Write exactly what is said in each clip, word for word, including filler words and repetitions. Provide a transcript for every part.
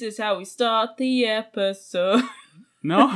is how we start the episode. No.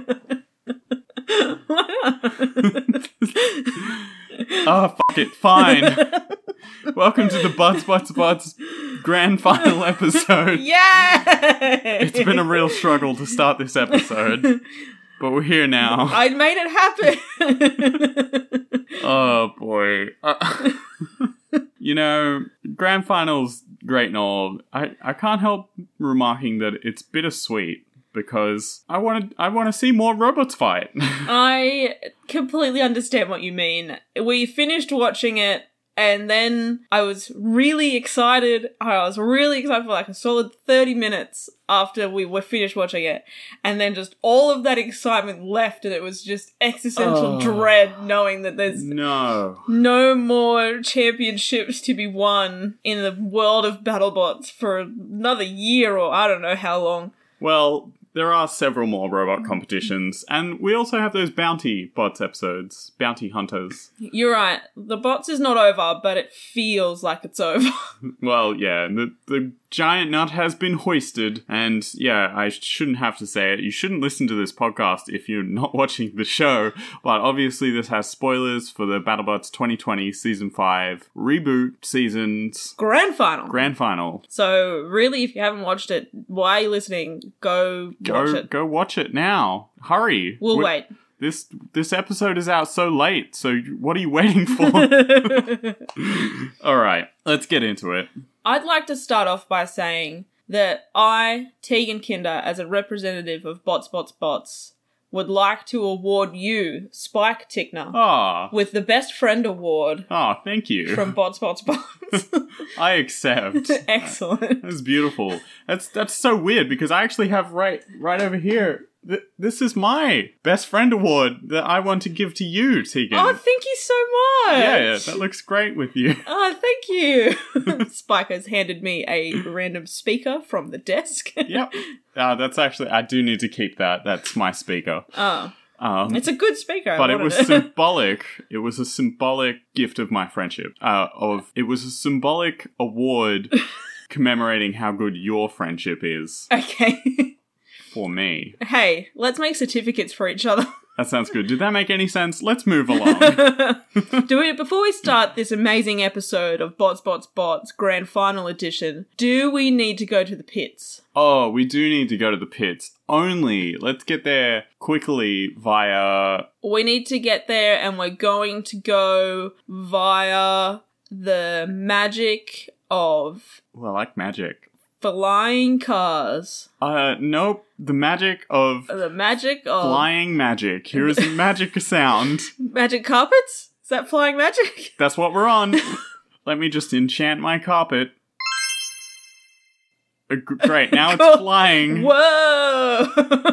Oh, fuck it. Fine. Welcome to the Buds, Buds, Buds grand final episode. Yay! It's been a real struggle to start this episode, but we're here now. I made it happen. Oh, boy. Uh, you know, grand final's great and all. I, I can't help remarking that it's bittersweet. Because I want to, I want to see more robots fight. I completely understand what you mean. We finished watching it, and then I was really excited. I was really excited for like a solid thirty minutes after we were finished watching it, and then just all of that excitement left, and it was just existential oh, dread, knowing that there's no no more championships to be won in the world of BattleBots for another year, or I don't know how long. Well, there are several more robot competitions, and we also have those bounty bots episodes, bounty hunters. You're right. The bots is not over, but it feels like it's over. Well, yeah, the the giant nut has been hoisted, and yeah, I shouldn't have to say it. You shouldn't listen to this podcast if you're not watching the show, but obviously this has spoilers for the BattleBots twenty twenty Season five reboot season's Grand final. grand final. So really, if you haven't watched it, why are you listening? Go watch Go, it. go watch it now. Hurry. We'll We- wait. This this episode is out so late, so what are you waiting for? All right, let's get into it. I'd like to start off by saying that I, Tegan Kinder, as a representative of Bots, Bots, Bots, would like to award you, Spike Tickner, Ah, with the Best Friend Award oh, thank you. from Bots, Bots, Bots. I accept. Excellent. That's beautiful. That's that's so weird because I actually have right right over here. Th- this is my Best Friend Award that I want to give to you, Tegan. Oh, thank you so much. yeah, yeah, that looks great with you. Oh, thank you. Spike has handed me a random speaker from the desk. Yep. Uh, that's actually, I do need to keep that. That's my speaker. Oh, Um, it's a good speaker. I but it wanted was symbolic. It was a symbolic gift of my friendship. Uh, of it was a symbolic award commemorating how good your friendship is Okay. for me. Hey, let's make certificates for each other. That sounds good. Did that make any sense? Let's move along. Do we, before we start this amazing episode of Bots, Bots, Bots Grand Final Edition, do we need to go to the pits? Oh, we do need to go to the pits. Only, let's get there quickly via... We need to get there, and we're going to go via the magic of Well, I like magic. flying cars. Uh, nope. The magic of The magic of... flying magic. Here is a magic sound. Magic carpets? Is that flying magic? That's what we're on. Let me just enchant my carpet. Uh, g- Great, now it's Cool. flying. Whoa!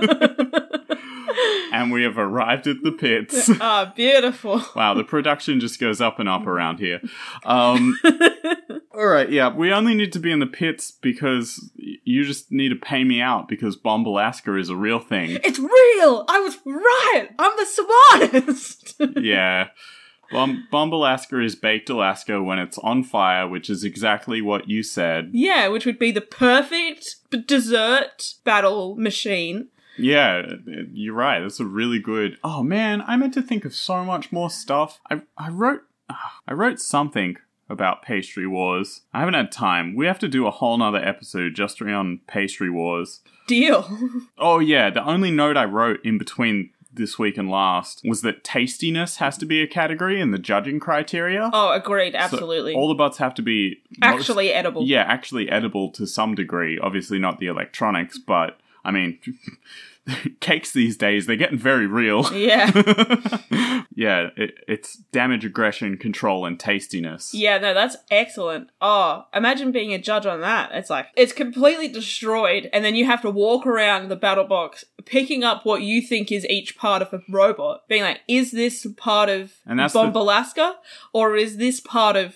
And we have arrived at the pits. Ah, beautiful. Wow, the production just goes up and up around here. Um, Alright, yeah, we only need to be in the pits because you just need to pay me out because Bomb Alaska is a real thing. It's real! I was right! I'm the smartest! Yeah. Bomb, Bomb Alaska is baked Alaska when it's on fire, which is exactly what you said. Yeah, which would be the perfect b- dessert battle machine. Yeah, you're right. That's a really good... Oh man, I meant to think of so much more stuff. I I wrote I wrote something about Pastry Wars. I haven't had time. We have to do a whole nother episode just on Pastry Wars. Deal. Oh yeah, the only note I wrote in between this week and last was that tastiness has to be a category in the judging criteria. Oh, agreed, So absolutely. all the butts have to be... most- Actually edible. Yeah, actually edible to some degree. Obviously not the electronics, but, I mean... Cakes these days, they're getting very real. Yeah. Yeah, it, it's damage, aggression, control, and tastiness. Yeah, no, that's excellent. Oh, imagine being a judge on that. It's like, it's completely destroyed, and then you have to walk around the battle box, picking up what you think is each part of a robot, being like, is this part of And that's Bomb the- Alaska? Or is this part of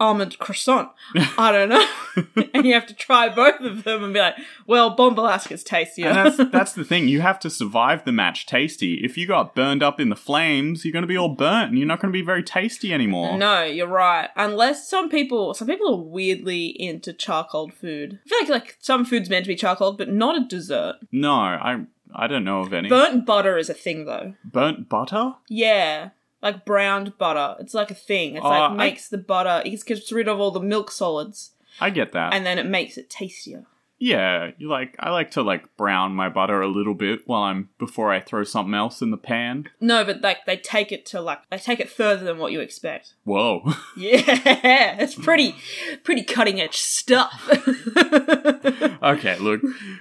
almond croissant. I don't know. And you have to try both of them and be like, well, Bomb Alaska's tastier. And that's, that's the thing. You have to survive the match tasty. If you got burned up in the flames, you're going to be all burnt and you're not going to be very tasty anymore. No, you're right. Unless some people, some people are weirdly into charcoal food. I feel like, like some food's meant to be charcoal, but not a dessert. No, I I don't know of any. Burnt butter is a thing, though. Burnt butter? Yeah. Like browned butter. It's like a thing. It's Uh, like I- makes the butter, it gets rid of all the milk solids. I get that. And then it makes it tastier. Yeah, you like I like to like brown my butter a little bit while I'm before I throw something else in the pan. No, but like they take it to like they take it further than what you expect. Whoa. Yeah, it's pretty pretty cutting edge stuff. Okay, look.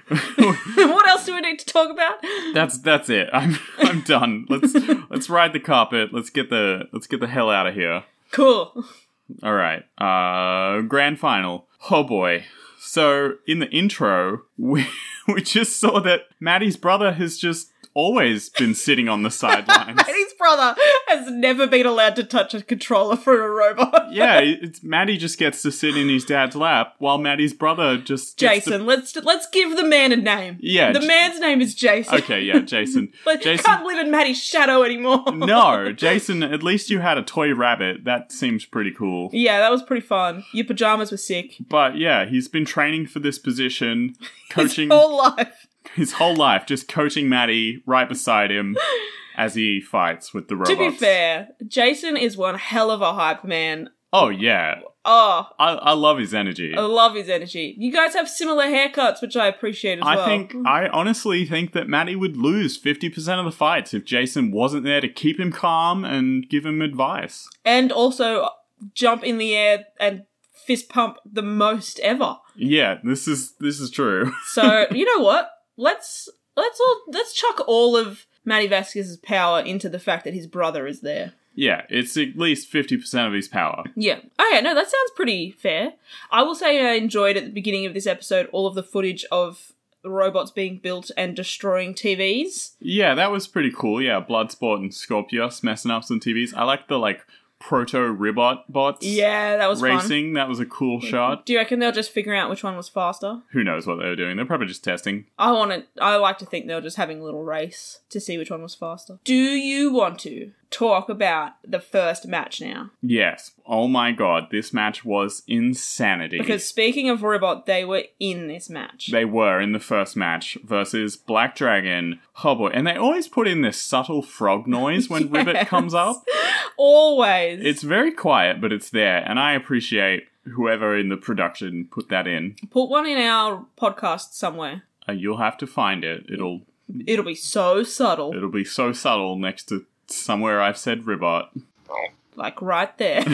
What else do we need to talk about? That's that's it. I'm I'm done. Let's let's ride the carpet. Let's get the let's get the hell out of here. Cool. All right. Uh grand final. Oh boy. So, in the intro, we we just saw that Maddie's brother has just always been sitting on the sidelines. Maddie's brother has never been allowed to touch a controller for a robot. Yeah, it's Maddie just gets to sit in his dad's lap while Maddie's brother just gets Jason, to... let's let's give the man a name. Yeah, the J- man's name is Jason. Okay, yeah, Jason. Like, Jason. can't live in Maddie's shadow anymore. No, Jason, at least you had a toy rabbit. That seems pretty cool. Yeah, that was pretty fun. Your pajamas were sick. But yeah, he's been training for this position, coaching His whole life. his whole life, just coaching Maddie right beside him as he fights with the robots. To be fair, Jason is one hell of a hype man. Oh, yeah. Oh, I, I love his energy. I love his energy. You guys have similar haircuts, which I appreciate as I well. think, I honestly think that Maddie would lose fifty percent of the fights if Jason wasn't there to keep him calm and give him advice. And also jump in the air and fist pump the most ever. Yeah, this is this is true. So, you know what? Let's let's all let's chuck all of Matty Vasquez's power into the fact that his brother is there. Yeah, it's at least fifty percent of his power. Yeah. Okay, no, that sounds pretty fair. I will say I enjoyed at the beginning of this episode all of the footage of the robots being built and destroying T Vs. Yeah, that was pretty cool. Yeah, Bloodsport and Scorpius messing up some T Vs. I like the, like, proto-Ribot bots Yeah, that was fun. racing. That was a cool shot. Do you reckon they'll just figure out which one was faster? Who knows what they were doing. They're probably just testing. I want to. I like to think they were just having a little race to see which one was faster. Do you want to talk about the first match now? Yes. Oh my god, this match was insanity. Because speaking of Ribot, they were in this match. They were in the first match versus Black Dragon. Oh boy. And they always put in this subtle frog noise when Ribbit Yes. comes up. Always. It's very quiet, but it's there. And I appreciate whoever in the production put that in. Put one in our podcast somewhere. Uh, you'll have to find it. It'll It'll be so subtle. it'll be so subtle next to somewhere I've said Ribot. Like right there.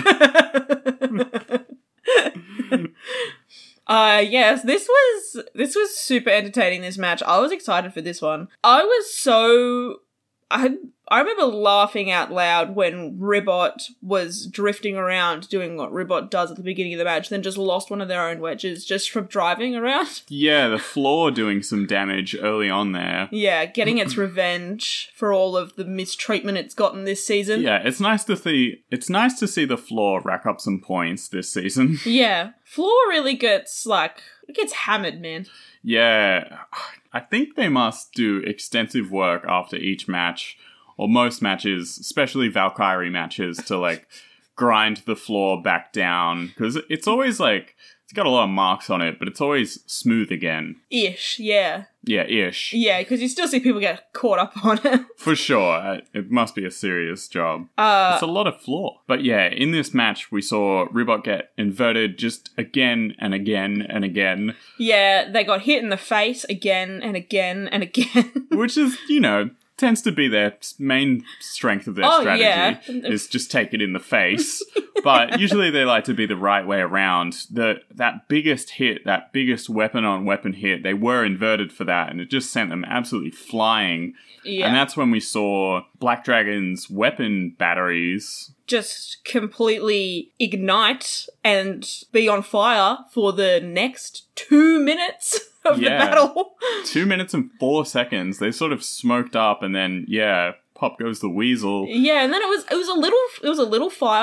Uh yes, this was this was super entertaining, this match. I was excited for this one. I was so I I remember laughing out loud when Ribot was drifting around doing what Ribot does at the beginning of the match, then just lost one of their own wedges just from driving around. Yeah, the floor doing some damage early on there. Yeah, getting its revenge for all of the mistreatment it's gotten this season. Yeah, it's nice to see it's nice to see the floor rack up some points this season. Yeah. Floor really gets, like, it gets hammered, man. Yeah, I think they must do extensive work after each match, or most matches, especially Valkyrie matches, to, like, grind the floor back down. Because it's always, like, it's got a lot of marks on it, but it's always smooth again. Ish, yeah. Yeah, ish. Yeah, because you still see people get caught up on it. For sure. It must be a serious job. Uh, It's a lot of floor. But yeah, in this match, we saw Ribot get inverted just again and again and again. yeah, they got hit in the face again and again and again. Which is, you know, tends to be their main strength of their Oh, strategy, yeah. is just take it in the face. But usually they like to be the right way around. The That biggest hit, that biggest weapon-on-weapon hit, they were inverted for that, and it just sent them absolutely flying. Yeah. And that's when we saw Black Dragon's weapon batteries Just completely ignite and be on fire for the next two minutes of Yeah. the battle. Two minutes and four seconds. They sort of smoked up, and then, yeah, pop goes the weasel. Yeah, and then it was it was a little it was a little fire,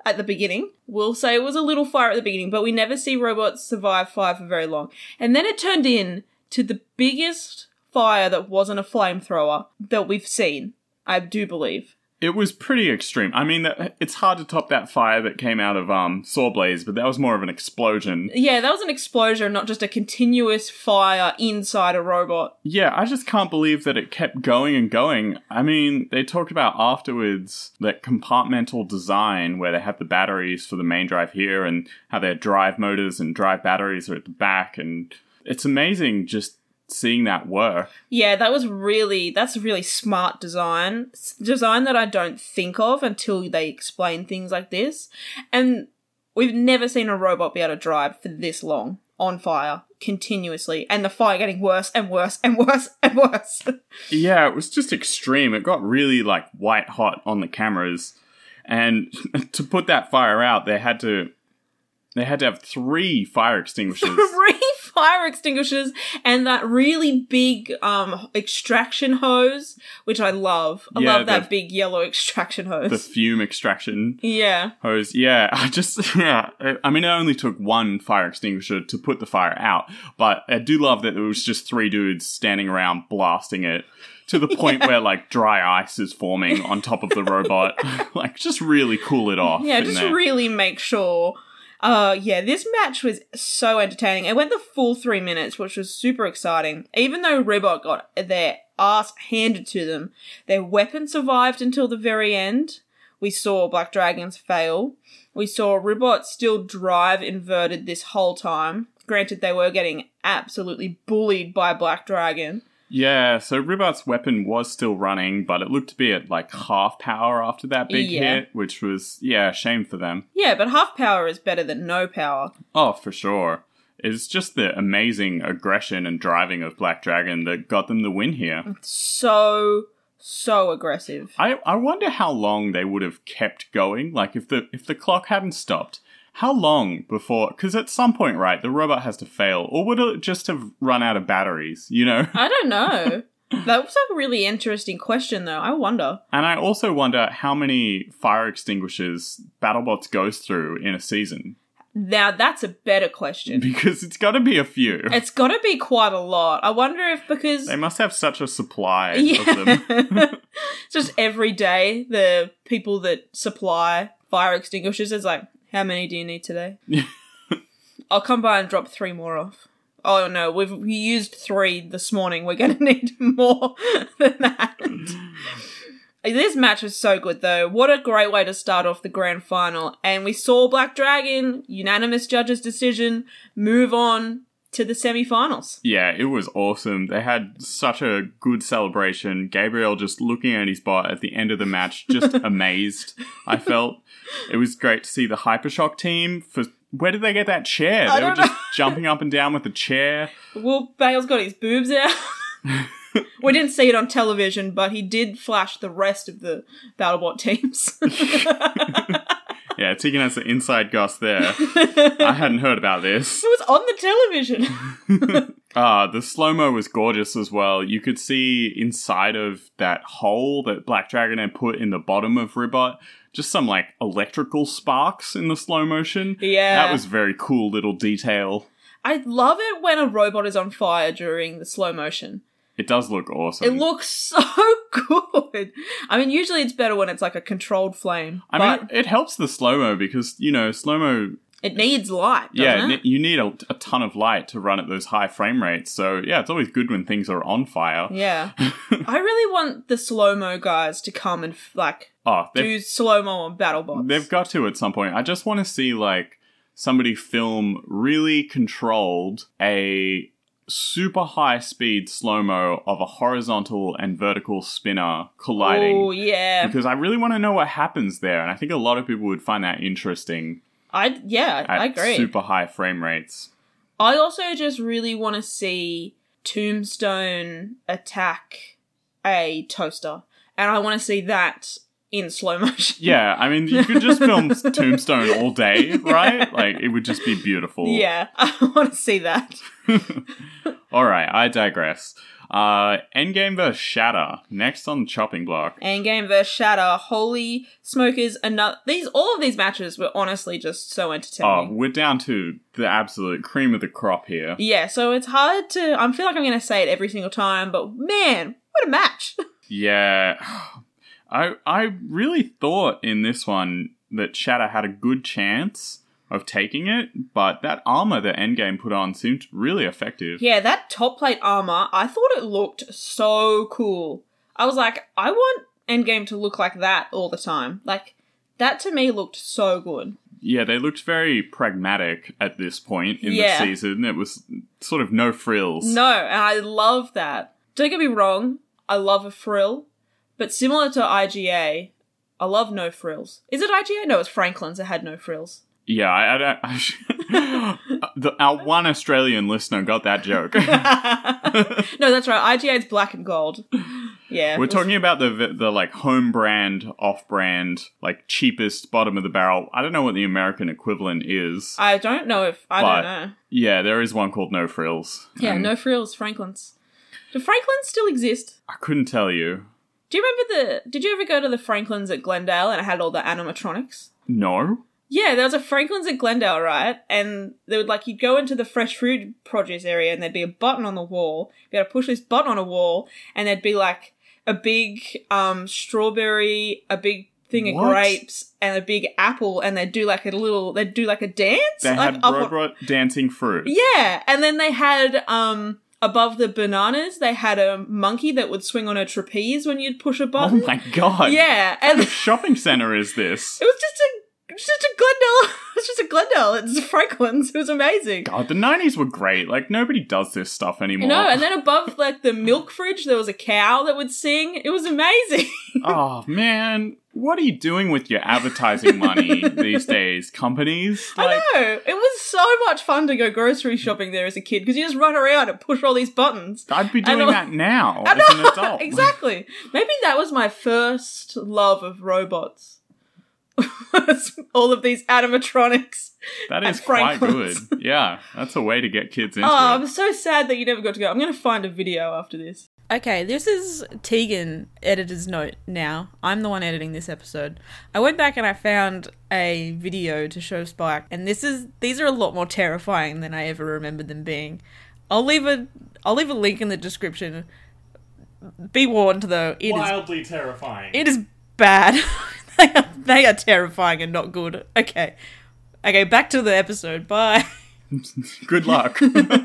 at the beginning. We'll say it was a little fire at the beginning, but we never see robots survive fire for very long. And then it turned in to the biggest fire that wasn't a flamethrower that we've seen, I do believe. It was pretty extreme. I mean, it's hard to top that fire that came out of um, Sawblaze, but that was more of an explosion. Yeah, that was an explosion, not just a continuous fire inside a robot. Yeah, I just can't believe that it kept going and going. I mean, they talked about afterwards that compartmental design where they have the batteries for the main drive here and how their drive motors and drive batteries are at the back. And it's amazing just seeing that work. Yeah, that was really, that's really smart design. It's design that I don't think of until they explain things like this. And we've never seen a robot be able to drive for this long on fire continuously, and the fire getting worse and worse and worse and worse. Yeah, it was just extreme. It got really like white hot on the cameras. And to put that fire out, they had to they had to have three fire extinguishers. Three fire extinguishers and that really big um extraction hose, which I love. I Yeah, love that the- big yellow extraction hose. The fume extraction yeah. hose. Yeah, I just, yeah. I mean, it only took one fire extinguisher to put the fire out, but I do love that it was just three dudes standing around blasting it to the point Yeah. where, like, dry ice is forming on top of the robot. Like, just really cool it off. Yeah, in just there. really make sure. Uh, yeah, this match was so entertaining. It went the full three minutes, which was super exciting. Even though Ribbot got their ass handed to them, their weapon survived until the very end. We saw Black Dragons fail. We saw Ribbot still drive inverted this whole time. Granted, they were getting absolutely bullied by Black Dragon. Yeah, so Ribbot's weapon was still running, but it looked to be at, like, half power after that big Yeah. hit, which was, yeah, a shame for them. Yeah, but half power is better than no power. Oh, for sure. It's just the amazing aggression and driving of Black Dragon that got them the win here. So, so aggressive. I, I wonder how long they would have kept going. Like, if the if the clock hadn't stopped, how long before... Because at some point, right, the robot has to fail. Or would it just have run out of batteries, you know? I don't know. That was a really interesting question, though. I wonder. And I also wonder how many fire extinguishers BattleBots goes through in a season. Now, that's a better question. Because it's got to be a few. It's got to be quite a lot. I wonder if because... They must have such a supply yeah. of them. It's just every day, the people that supply fire extinguishers is like, how many do you need today? I'll come by and drop three more off. Oh no, we've we used three this morning. We're going to need more than that. This match was so good though. What a great way to start off the grand final. And we saw Black Dragon, unanimous judges' decision, move on to the semi-finals. Yeah, it was awesome. They had such a good celebration. Gabriel just looking at his bot at the end of the match, just amazed, I felt. It was great to see the Hypershock team. For Where did they get that chair? I They were don't just jumping up and down with the chair. Well, Bale's got his boobs out. We didn't see it on television, but he did flash the rest of the BattleBot teams. Yeah, Tegan has the inside goss there. I hadn't heard about this. It was on the television. Ah, the slow-mo was gorgeous as well. You could see inside of that hole that Black Dragon had put in the bottom of Ribbot, just some, like, electrical sparks in the slow motion. Yeah. That was very cool little detail. I love it when a robot is on fire during the slow motion. It does look awesome. It looks so good. I mean, usually it's better when it's like a controlled flame. I but mean, it helps the slow-mo because, you know, slow-mo... it needs light, doesn't Yeah, it? ne- you need a, a ton of light to run at those high frame rates. So, yeah, it's always good when things are on fire. Yeah. I really want the slow-mo guys to come and, f- like, Oh, they've, do slow-mo on BattleBots. they've got to at some point. I just want to see, like, somebody film really controlled a super high speed slow-mo of a horizontal and vertical spinner colliding. Oh, yeah. Because I really want to know what happens there. And I think a lot of people would find that interesting I Yeah, at I agree. super high frame rates. I also just really want to see Tombstone attack a toaster. And I want to see that in slow motion. Yeah, I mean, you could just film Tombstone all day, right? Like, it would just be beautiful. Yeah, I want to see that. All right, I digress. Uh, Endgame versus Shatter. Next on the chopping block. Endgame versus Shatter. Holy smokers! Another these all of these matches were honestly just so Oh, entertaining. we're down to the absolute cream of the crop here. Yeah, so it's hard to. I feel like I'm going to say it every single time, but man, what a match! Yeah, I I really thought in this one that Shatter had a good chance of taking it, but that armor that Endgame put on seemed really effective. Yeah, that top plate armor, I thought it looked so cool. I was like, I want Endgame to look like that all the time. Like, that to me looked so good. Yeah, they looked very pragmatic at this point in Yeah. the season. It was sort of no frills. No, and I love that. Don't get me wrong, I love a frill, but similar to I G A, I love no frills. Is it I G A? No, it's Franklin's that had no frills. Yeah, I, I, I the, our one Australian listener got that joke. No, that's right. I G A is black and gold. Yeah. We're it was- talking about the the like home brand, off brand, like cheapest bottom of the barrel. I don't know what the American equivalent is. I don't know if I But- don't know. Yeah, there is one called No Frills. Yeah, and no frills, Franklin's. Do Franklin's still exist? I couldn't tell you. Do you remember the? Did you ever go to the Franklin's at Glendale and it had all the animatronics? No. Yeah, there was a Franklin's at Glendale, right? And they would like you'd go into the fresh food produce area and there'd be a button on the wall. You had to push this button on a wall and there'd be like a big um strawberry, a big thing of What? grapes, and a big apple, and they'd do like a little they'd do like a dance. They like had up on- robot dancing fruit. Yeah, and then they had um above the bananas, they had a monkey that would swing on a trapeze when you'd push a Oh button. my god. Yeah, What kind and of shopping center is this? it was just a it was just a Glendale. It was just a Glendale. It's Franklin's. It was amazing. God, the nineties were great. Like, nobody does this stuff anymore. You know, and then above like the milk fridge, there was a cow that would sing. It was amazing. Oh, man. What are you doing with your advertising money these days, companies? I know. It was so much fun to go grocery shopping there as a kid because you just run around and push all these buttons. I'd be doing know. that now I as know, an adult. exactly. Maybe that was my first love of robots. All of these animatronics. That at is quite Franklin's. good. Yeah, that's a way to get kids into Oh, it. I'm so sad that you never got to go. I'm going to find a video after this. Okay, this is Tegan, editor's note now. I'm the one editing this episode. I went back and I found a video to show Spike, and this is these are a lot more terrifying than I ever remembered them being. I'll leave a I'll leave a link in the description. Be warned though, it is Wildly terrifying. it is bad. they, are, they are terrifying and not good. Okay. Okay, back to the episode. Bye. Good luck.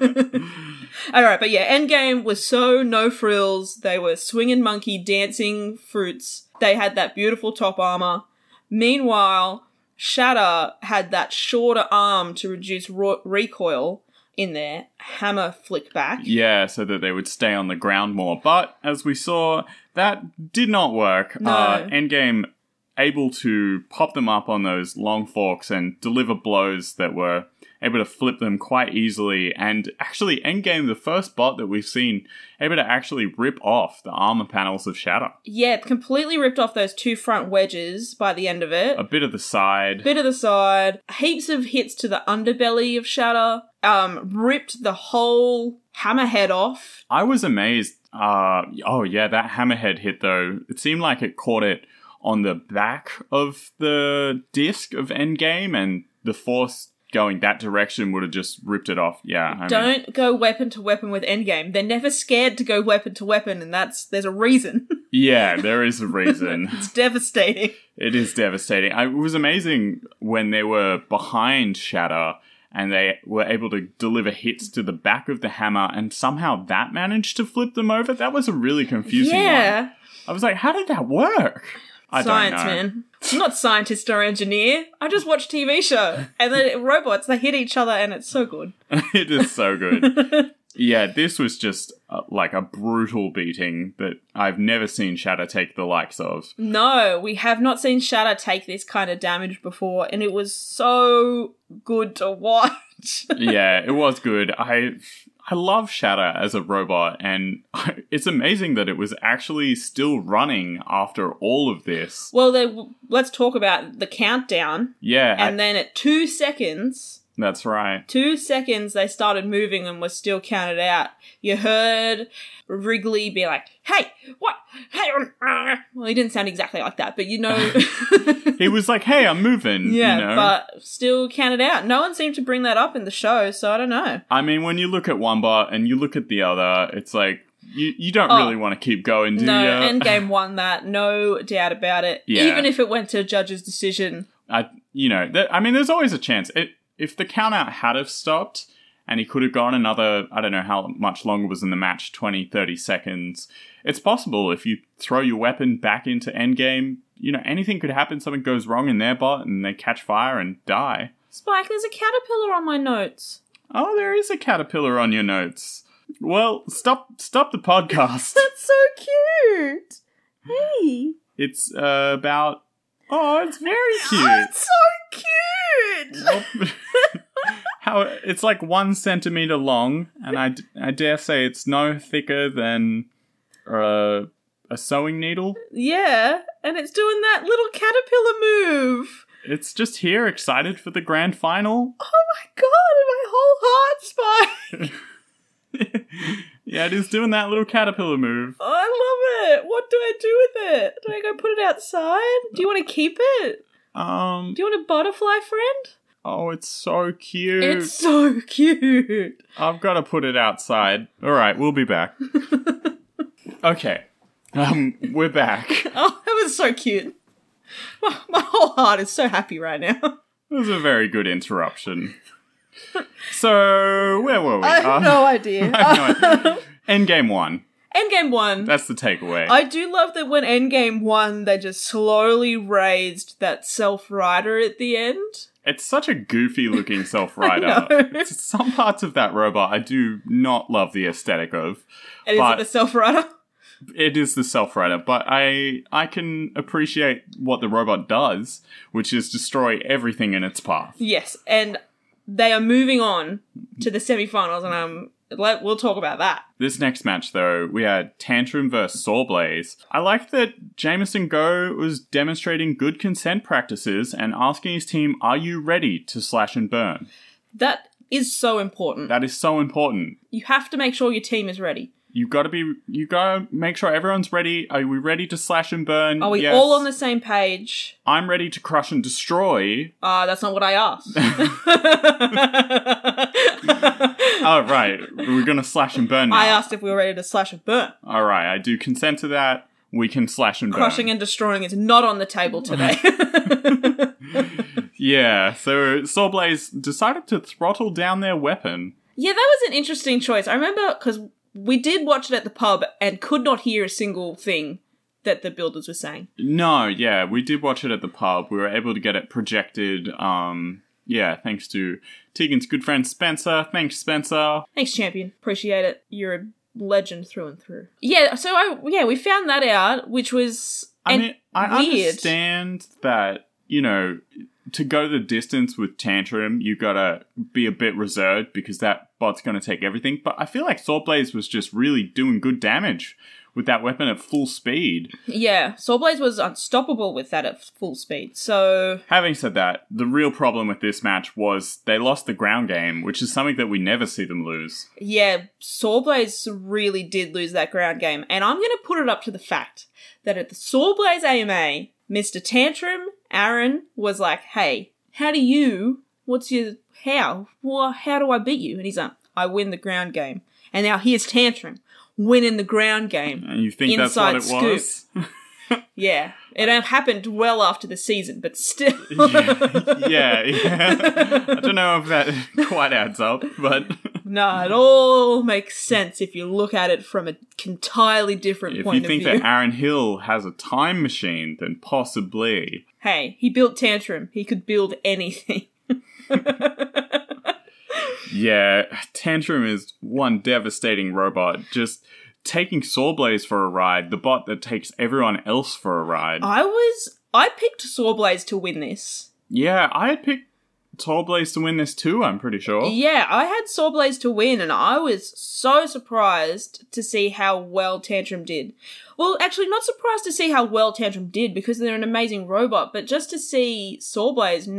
Alright, but yeah, Endgame was so no frills. They were swinging monkey, dancing fruits. They had that beautiful top armor. Meanwhile, Shatter had that shorter arm to reduce ro- recoil in there. Hammer flick back. Yeah, so that they would stay on the ground more. But, as we saw, that did not work. No. Uh, Endgame able to pop them up on those long forks and deliver blows that were able to flip them quite easily. And actually, Endgame, the first bot that we've seen, able to actually rip off the armor panels of Shatter. Yeah, it completely ripped off those two front wedges by the end of it. A bit of the side. Bit of the side, heaps of hits to the underbelly of Shatter, um, ripped the whole hammerhead off. I was amazed. Uh, oh, yeah, that hammerhead hit, though. It seemed like it caught it on the back of the disc of Endgame, and the force going that direction would have just ripped it off. Yeah, I mean, Don't go weapon to weapon with Endgame. They're never scared to go weapon to weapon, and that's there's a reason. yeah, there is a reason. It's devastating. It is devastating. I, it was amazing when they were behind Shatter and they were able to deliver hits to the back of the hammer, and somehow that managed to flip them over. That was a really confusing one. Yeah. I was like, how did that work? I Science, don't know. man. I'm not scientist or engineer. I just watch T V show. And then robots, they hit each other and it's so good. It is so good. Yeah, this was just uh, like a brutal beating that I've never seen Shatter take the likes of. No, we have not seen Shatter take this kind of damage before, and it was so good to watch. Yeah, it was good. I I love Shatter as a robot, and it's amazing that it was actually still running after all of this. Well, they, let's talk about the countdown. Yeah. And then at two seconds, That's right. Two seconds they started moving and were still counted out. You heard Wrigley be like, hey, what? Hey, uh. Well, he didn't sound exactly like that, but you know. He was like, hey, I'm moving. Yeah, you know? But still counted out. No one seemed to bring that up in the show, so I don't know. I mean, when you look at one bot and you look at the other, it's like, you, you don't Oh, really want to keep going, do no, you? Endgame won that, no doubt about it. Yeah. Even if it went to a judge's decision. I, you know, th- I mean, there's always a chance. It, if the count out had have stopped and he could have gone another, I don't know how much longer was in the match, twenty, thirty seconds, it's possible if you throw your weapon back into Endgame, you know, anything could happen. Something goes wrong in their bot and they catch fire and die. Spike, there's a caterpillar on my notes. Oh, there is a caterpillar on your notes. Well, stop stop the podcast. That's so cute. Hey. It's uh, about... Oh, it's very cute. Oh, it's so cute. Well, how it's like one centimeter long, and I, I dare say it's no thicker than uh, a sewing needle. Yeah, and it's doing that little caterpillar move. It's just here, excited for the grand final. Oh my god, my whole heart, Spike. Yeah, it is doing that little caterpillar move. I love it. What do I do with it? Do I go put it outside? Do you want to keep it? Um. Do you want a butterfly friend? Oh, it's so cute. It's so cute. I've got to put it outside. All right, we'll be back. Okay. Um, we're back. Oh, that was so cute. My, my whole heart is so happy right now. It was a very good interruption. So, where were we? I have Uh, no idea. I have no idea. Endgame one. Endgame won. That's the takeaway. I do love that when Endgame won, they just slowly raised that self-rider at the end. It's such a goofy looking self-rider. I know. It's some parts of that robot I do not love the aesthetic of. And is but it the self-rider? It is the self-rider, but I I can appreciate what the robot does, which is destroy everything in its path. Yes, and they are moving on to the semi-finals, and um, let, we'll talk about that. This next match, though, we had Tantrum versus Sawblaze. I like that Jameson Go was demonstrating good consent practices and asking his team, are you ready to slash and burn? That is so important. That is so important. You have to make sure your team is ready. You gotta be, you gotta make sure everyone's ready. Are we ready to slash and burn? Are we Yes. all on the same page? I'm ready to crush and destroy. Uh, that's not what I asked. Oh, right. We're gonna slash and burn now. I asked if we were ready to slash and burn. Alright, I do consent to that. We can slash and burn. Crushing and destroying is not on the table today. Yeah, so Sawblaze decided to throttle down their weapon. Yeah, that was an interesting choice. I remember, because we did watch it at the pub and could not hear a single thing that the builders were saying. No, yeah, we did watch it at the pub. We were able to get it projected, um, yeah, thanks to Tegan's good friend Spencer. Thanks, Spencer. Thanks, champion. Appreciate it. You're a legend through and through. Yeah, so I yeah, we found that out, which was I and mean, I weird. understand that, you know, to go the distance with Tantrum, you gotta be a bit reserved because that bot's gonna take everything. But I feel like Sawblaze was just really doing good damage with that weapon at full speed. Yeah, Sawblaze was unstoppable with that at full speed. So Having said that, the real problem with this match was they lost the ground game, which is something that we never see them lose. yeah, Sawblaze really did lose that ground game, and I'm gonna put it up to the fact that at the Sawblaze A M A, Mister Tantrum, Aaron, was like, hey, how do you, what's your, how? Well, how do I beat you? And he's like, I win the ground game. And now here's Tantrum, winning the ground game. And you think Inside that's what it was? Yeah, it happened well after the season, but still. yeah, yeah. I don't know if that quite adds up, but... No, it all makes sense if you look at it from an entirely different If point you think of view. that Aaron Hill has a time machine, then possibly. Hey, he built Tantrum. He could build anything. Yeah, Tantrum is one devastating robot. Just taking Sawblaze for a ride, the bot that takes everyone else for a ride. I was... I picked Sawblaze to win this. Yeah, I had picked Sawblaze to win this too, I'm pretty sure. Yeah, I had Sawblaze to win, and I was so surprised to see how well Tantrum did. Well, actually, not surprised to see how well Tantrum did, because they're an amazing robot, but just to see Sawblaze not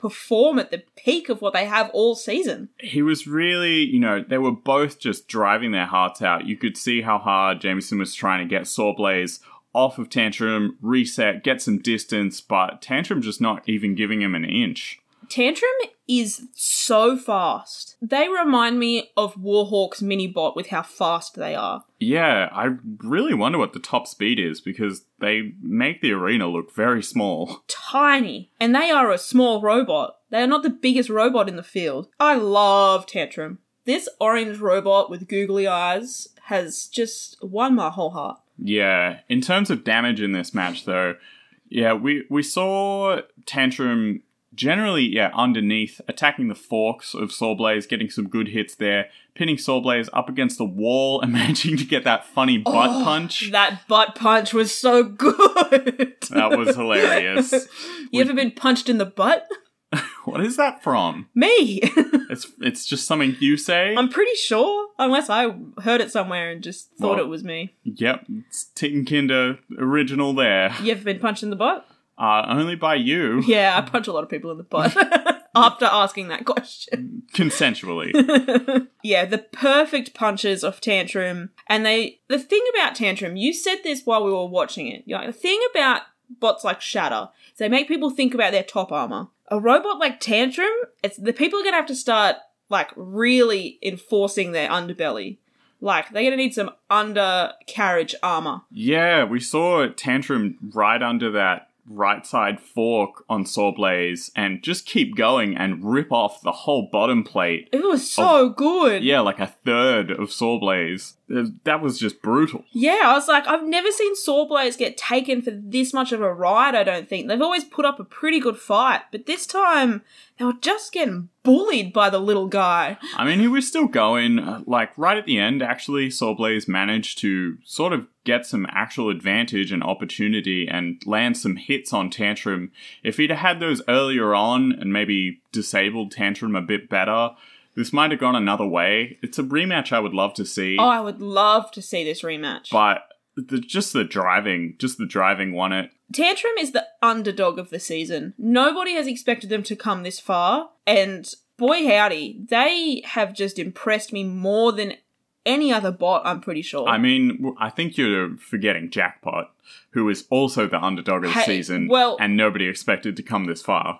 perform at the peak of what they have all season. He was really, you know, they were both just driving their hearts out. You could see how hard Jameson was trying to get Sawblaze off of Tantrum, reset, get some distance, but Tantrum just not even giving him an inch. Tantrum is so fast. They remind me of Warhawk's mini-bot with how fast they are. Yeah, I really wonder what the top speed is because they make the arena look very small. Tiny. And they are a small robot. They are not the biggest robot in the field. I love Tantrum. This orange robot with googly eyes has just won my whole heart. Yeah, in terms of damage in this match though, yeah, we, we saw Tantrum generally, yeah, underneath, attacking the forks of Sawblaze, getting some good hits there, pinning Sawblaze up against the wall and managing to get that funny butt oh, punch. That butt punch was so good. That was hilarious. You we- ever been punched in the butt? What is that from? Me. It's it's just something you say? I'm pretty sure, unless I heard it somewhere and just thought Well, it was me. Yep, it's Tinkinder original there. You ever been punched in the butt? Uh, only by you. Yeah, I punch a lot of people in the butt after asking that question. Consensually. Yeah, the perfect punches of Tantrum. And they, the thing about Tantrum, you said this while we were watching it. You're like, the thing about bots like Shatter is they make people think about their top armor. A robot like Tantrum, it's the people are going to have to start, like, really enforcing their underbelly. Like, they're going to need some undercarriage armor. Yeah, we saw Tantrum right under that right side fork on Sawblaze and just keep going and rip off the whole bottom plate. It was so of, good. Yeah, like a third of Sawblaze. That was just brutal. Yeah, I was like, I've never seen Sawblaze get taken for this much of a ride, I don't think. They've always put up a pretty good fight, but this time they were just getting bullied by the little guy. I mean, he was still going. uh, Like, right at the end, actually, Sawblaze managed to sort of get some actual advantage and opportunity and land some hits on Tantrum. If he'd had those earlier on and maybe disabled Tantrum a bit better, this might have gone another way. It's a rematch I would love to see. Oh, I would love to see this rematch. But the, just the driving, just the driving won it. Tantrum is the underdog of the season. Nobody has expected them to come this far, and boy howdy, they have just impressed me more than any other bot, I'm pretty sure. I mean, I think you're forgetting Jackpot, who is also the underdog of the Hey, season, well- and nobody expected to come this far.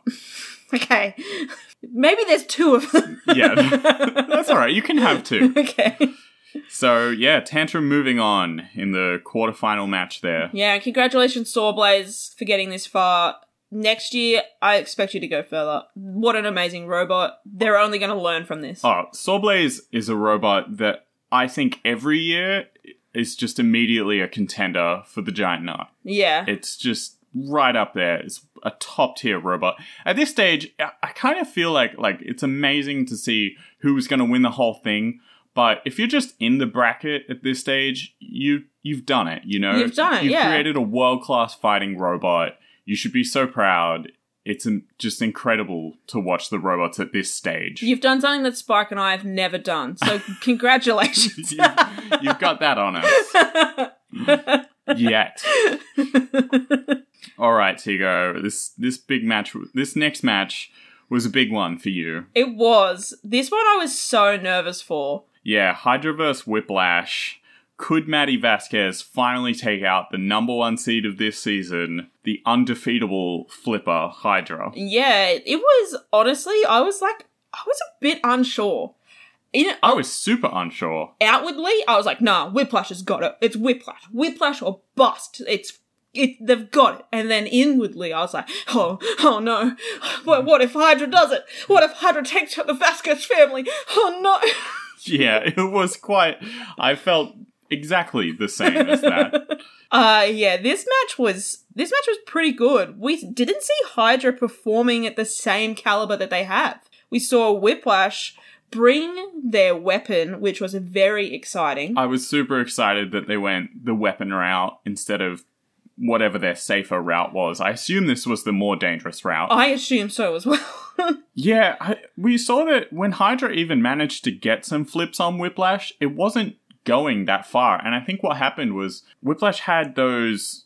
Okay. Maybe there's two of them. Yeah, that's all right. You can have two. Okay. So, yeah, Tantrum moving on in the quarterfinal match there. Yeah, congratulations, Sawblaze, for getting this far. Next year, I expect you to go further. What an amazing robot. They're only going to learn from this. Oh, Sawblaze is a robot that I think every year is just immediately a contender for the Giant Nut. Yeah. It's just right up there. It's a top tier robot. At this stage, I, I kind of feel like like it's amazing to see who's going to win the whole thing. But if you're just in the bracket at this stage, you you've done it. You know, You've done it, You've yeah. created a world class fighting robot. You should be so proud. It's um, just incredible to watch the robots at this stage. You've done something that Spike and I have never done, so congratulations. you've, you've got that on us. Yet. All right, Tigo. This this big match, this next match was a big one for you. It was. This one I was so nervous for. Yeah, Hydraverse Whiplash. Could Maddie Vasquez finally take out the number one seed of this season, the undefeatable Flipper Hydra? Yeah, it was, honestly, I was like, I was a bit unsure. In, I was super unsure. Outwardly, I was like, nah, Whiplash has got it. It's Whiplash. Whiplash or bust. It's, it, they've got it. And then inwardly, I was like, oh, oh no. What, what if Hydra does it? What if Hydra takes out the Vasquez family? Oh no. Yeah, it was quite, I felt exactly the same as that. Uh, yeah, this match was, this match was pretty good. We didn't see Hydra performing at the same caliber that they have. We saw Whiplash bring their weapon, which was very exciting. I was super excited that they went the weapon route instead of whatever their safer route was. I assume this was the more dangerous route. I assume so as well. Yeah, I, we saw that when Hydra even managed to get some flips on Whiplash, it wasn't going that far. And I think what happened was Whiplash had those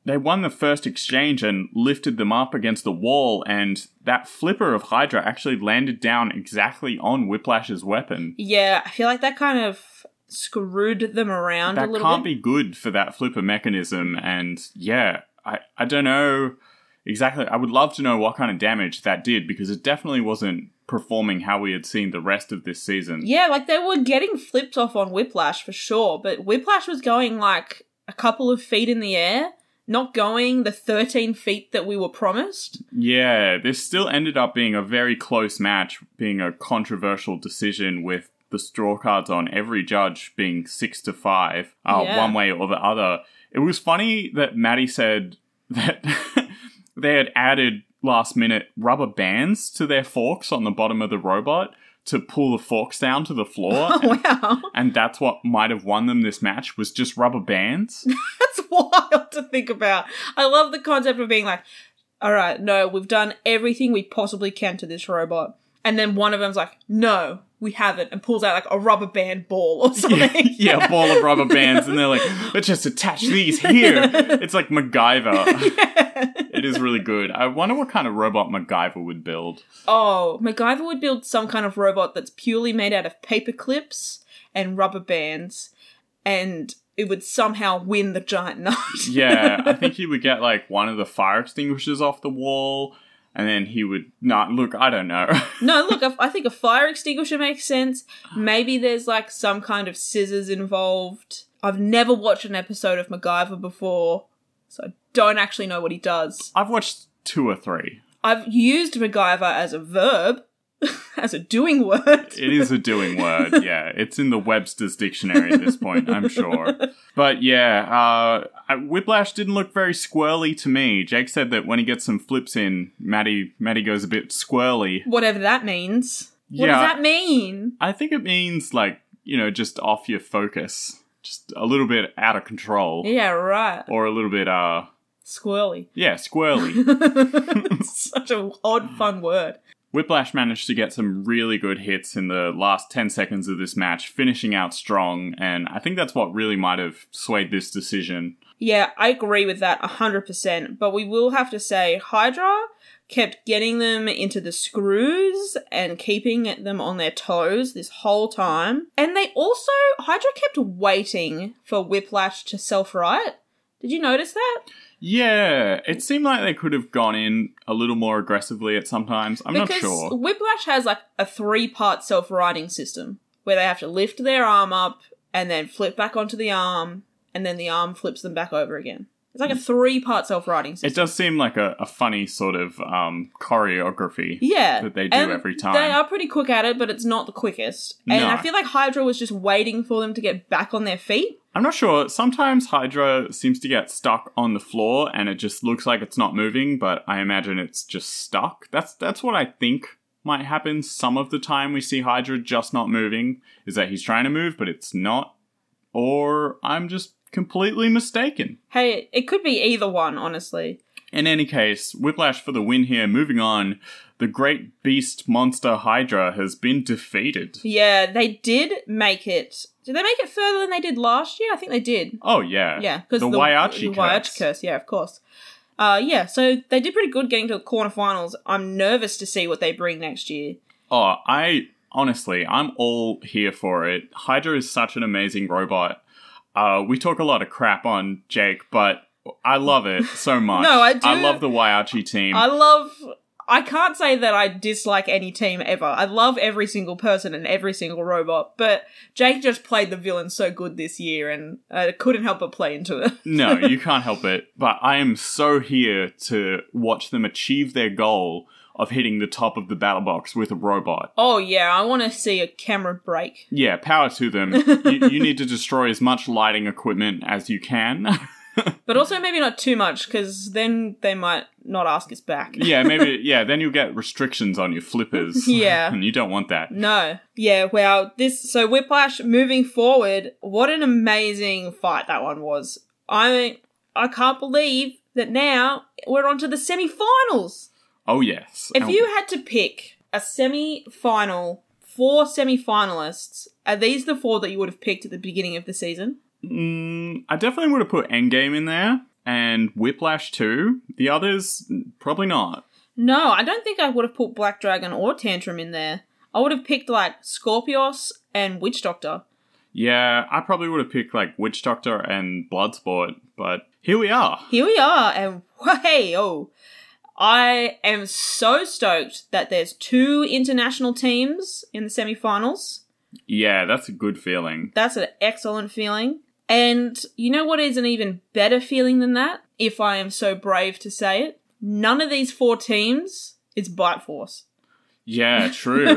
they won the first exchange and lifted them up against the wall, and that flipper of Hydra actually landed down exactly on Whiplash's weapon. Yeah, I feel like that kind of screwed them around That a little can't bit. be good for that flipper mechanism, and yeah, I, I don't know exactly. I would love to know what kind of damage that did, because it definitely wasn't performing how we had seen the rest of this season. Yeah, like they were getting flipped off on Whiplash for sure, but Whiplash was going like a couple of feet in the air, not going the thirteen feet that we were promised. Yeah, this still ended up being a very close match, being a controversial decision with the straw cards on every judge being six to five, uh, Yeah. one way or the other. It was funny that Maddie said that they had added last minute rubber bands to their forks on the bottom of the robot to pull the forks down to the floor. Oh, wow. And that's what might have won them this match, was just rubber bands. That's wild to think about. I love the concept of being like, all right, no, we've done everything we possibly can to this robot. And then one of them's like, no, we haven't, and pulls out like a rubber band ball or something. Yeah, yeah, a ball of rubber bands, and they're like, let's just attach these here. It's like MacGyver. Yeah. It is really good. I wonder what kind of robot MacGyver would build. Oh, MacGyver would build some kind of robot that's purely made out of paper clips and rubber bands, and it would somehow win the giant knight. Yeah, I think he would get like one of the fire extinguishers off the wall, and then he would not look. I don't know. No, look, I, I think a fire extinguisher makes sense. Maybe there's like some kind of scissors involved. I've never watched an episode of MacGyver before, so I don't actually know what he does. I've watched two or three. I've used MacGyver as a verb, as a doing word. It is a doing word, yeah. It's in the Webster's dictionary at this point, I'm sure. But yeah, uh, Whiplash didn't look very squirrely to me. Jake said that when he gets some flips in, Maddie, Maddie goes a bit squirrely. Whatever that means. What Yeah. does that mean? I think it means, like, you know, just off your focus. Just a little bit out of control. Yeah, right. Or a little bit, uh, Squirrely. yeah, squirrely. It's such an odd, fun word. Whiplash managed to get some really good hits in the last ten seconds of this match, finishing out strong, and I think that's what really might have swayed this decision. Yeah, I agree with that one hundred percent, but we will have to say Hydra kept getting them into the screws and keeping them on their toes this whole time. And they also, Hydra kept waiting for Whiplash to self-right. Did you notice that? Yeah, it seemed like they could have gone in a little more aggressively at some times. I'm because not sure. Whiplash has like a three-part self-righting system where they have to lift their arm up and then flip back onto the arm, and then the arm flips them back over again. It's like a three-part self-righting system. It does seem like a, a funny sort of um, choreography Yeah. that they do and every time. They are pretty quick at it, but it's not the quickest. And No. I feel like Hydra was just waiting for them to get back on their feet. I'm not sure. Sometimes Hydra seems to get stuck on the floor and it just looks like it's not moving, but I imagine it's just stuck. That's that's what I think might happen some of the time we see Hydra just not moving, is that he's trying to move, but it's not. Or I'm just completely mistaken. Hey, it could be either one, honestly. In any case, Whiplash for the win here. Moving on, the great beast monster Hydra has been defeated. Yeah, they did make it. Did they make it further than they did last year? I think they did. Oh, yeah. Yeah, because the, the Waiachi the curse. Waiachi curse, yeah, of course. Uh, yeah, so they did pretty good getting to the quarterfinals. I'm nervous to see what they bring next year. Oh, I... Honestly, I'm all here for it. Hydra is such an amazing robot. Uh, we talk a lot of crap on Jake, but I love it so much. No, I do- I love the Waiachi team. I love... I can't say that I dislike any team ever. I love every single person and every single robot, but Jake just played the villain so good this year, and I couldn't help but play into it. No, you can't help it. But I am so here to watch them achieve their goal of hitting the top of the battle box with a robot. Oh yeah, I want to see a camera break. Yeah, power to them. you, you need to destroy as much lighting equipment as you can. But also maybe not too much, because then they might not ask us back. Yeah, maybe, yeah, then you'll get restrictions on your flippers. Yeah. And you don't want that. No. Yeah, well, this, so Whiplash moving forward, what an amazing fight that one was. I I can't believe that now we're on to the semi-finals. Oh, yes. If And- you had to pick a semi-final, four semi-finalists, are these the four that you would have picked at the beginning of the season? Mm, I definitely would have put Endgame in there. and Whiplash too. The others, probably not. No, I don't think I would have put Black Dragon or Tantrum in there. I would have picked, like, Scorpios and Witch Doctor. Yeah, I probably would have picked, like, Witch Doctor and Bloodsport, but here we are. Here we are, and hey, oh, I am so stoked that there's two international teams in the semi-finals. Yeah, that's a good feeling. That's an excellent feeling. And you know what is an even better feeling than that, if I am so brave to say it? None of these four teams is Bite Force. Yeah, true.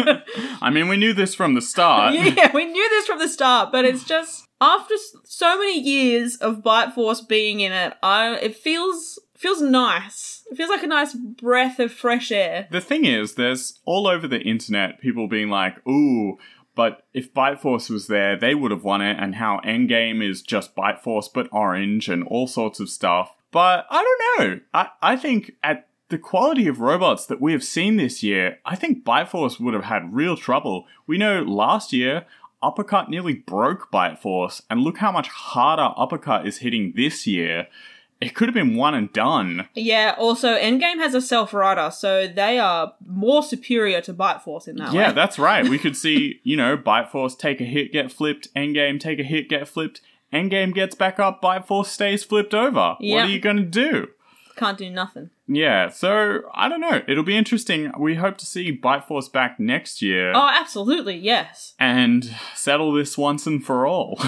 I mean, we knew this from the start. Yeah, we knew this from the start, but it's just, after so many years of Bite Force being in it, I it feels feels nice. It feels like a nice breath of fresh air. The thing is, there's all over the internet people being like, ooh, but if Bite Force was there, they would have won it, and how Endgame is just Bite Force but orange and all sorts of stuff. But I don't know. I, I think at the quality of robots that we have seen this year, I think Bite Force would have had real trouble. We know last year, Uppercut nearly broke Bite Force, and look how much harder Uppercut is hitting this year. It could have been one and done. Yeah, also, Endgame has a self-rider, so they are more superior to Bite Force in that Yeah, way. that's right. We could see, you know, Bite Force take a hit, get flipped, Endgame take a hit, get flipped, Endgame gets back up, Bite Force stays flipped over. Yep. What are you going to do? Can't do nothing. Yeah, so, I don't know. It'll be interesting. We hope to see Bite Force back next year. Oh, absolutely, yes. And settle this once and for all.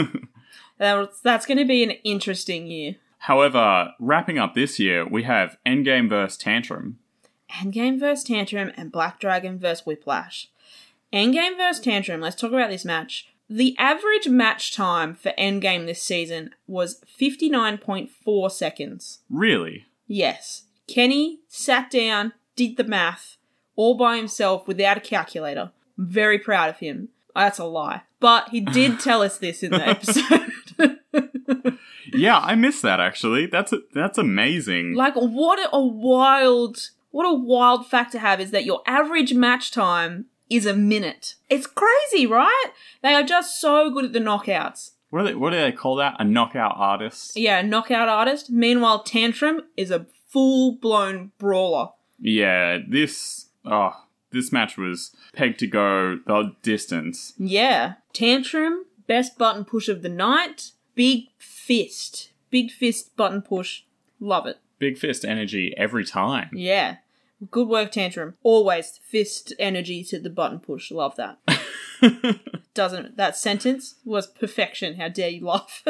That's, that's going to be an interesting year. However, wrapping up this year, we have Endgame versus Tantrum. Endgame versus Tantrum and Black Dragon versus Whiplash. Endgame versus Tantrum, let's talk about this match. The average match time for Endgame this season was fifty-nine point four seconds. Really? Yes. Kenny sat down, did the math, all by himself without a calculator. I'm very proud of him. That's a lie. But he did tell us this in the episode. Yeah, I missed that actually. That's a, that's amazing. Like, what a wild, what a wild fact to have is that your average match time is a minute. It's crazy, right? They are just so good at the knockouts. What do they, what do they call that? A knockout artist? Yeah, a knockout artist. Meanwhile, Tantrum is a full-blown brawler. Yeah, this, oh, this match was pegged to go the distance. Yeah. Tantrum, best button push of the night. Big fist. Big fist button push. Love it. Big fist energy every time. Yeah. Good work, Tantrum. Always fist energy to the button push. Love that. Doesn't, that sentence was perfection. How dare you laugh?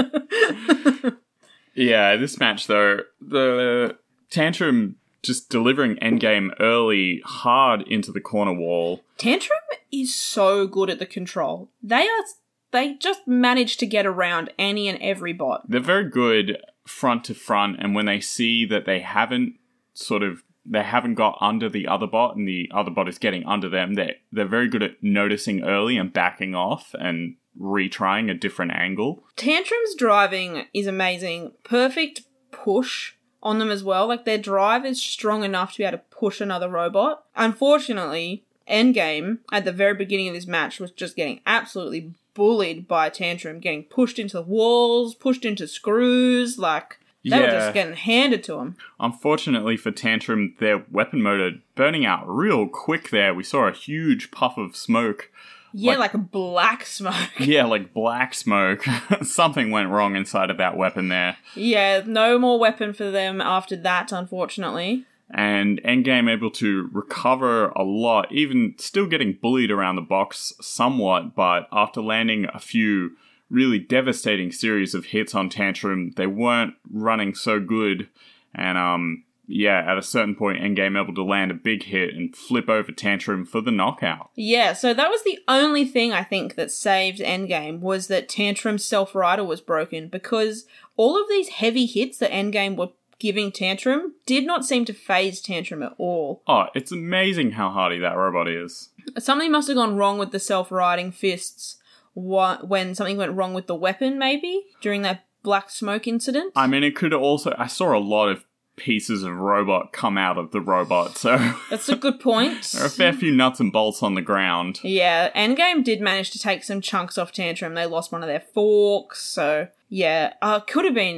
Yeah, this match though, the Tantrum just delivering Endgame early, hard into the corner wall. Tantrum is so good at the control. They are, they just manage to get around any and every bot. They're very good front to front, and when they see that they haven't sort of, they haven't got under the other bot and the other bot is getting under them, they're, they're very good at noticing early and backing off and retrying a different angle. Tantrum's driving is amazing. Perfect push on them as well. Like, their drive is strong enough to be able to push another robot. Unfortunately, Endgame, at the very beginning of this match, was just getting absolutely bullied by Tantrum, getting pushed into the walls, pushed into screws, like, they Yeah. were just getting handed to them. Unfortunately for Tantrum, their weapon motor burning out real quick there. We saw a huge puff of smoke. Yeah, Like- like, a black smoke. Yeah, like black smoke. Something went wrong inside of that weapon there. Yeah, no more weapon for them after that, unfortunately. And Endgame able to recover a lot, even still getting bullied around the box somewhat, but after landing a few really devastating series of hits on Tantrum, they weren't running so good. And um, yeah, at a certain point, Endgame able to land a big hit and flip over Tantrum for the knockout. Yeah, so that was the only thing I think that saved Endgame, was that Tantrum's self-rider was broken, because all of these heavy hits that Endgame were giving Tantrum did not seem to phase Tantrum at all. Oh, it's amazing how hardy that robot is. Something must have gone wrong with the self-riding fists wh- when something went wrong with the weapon, maybe, during that black smoke incident. I mean, it could also... I saw a lot of pieces of robot come out of the robot, so... That's a good point. There are a fair few nuts and bolts on the ground. Yeah, Endgame did manage to take some chunks off Tantrum. They lost one of their forks, so yeah, uh, could have been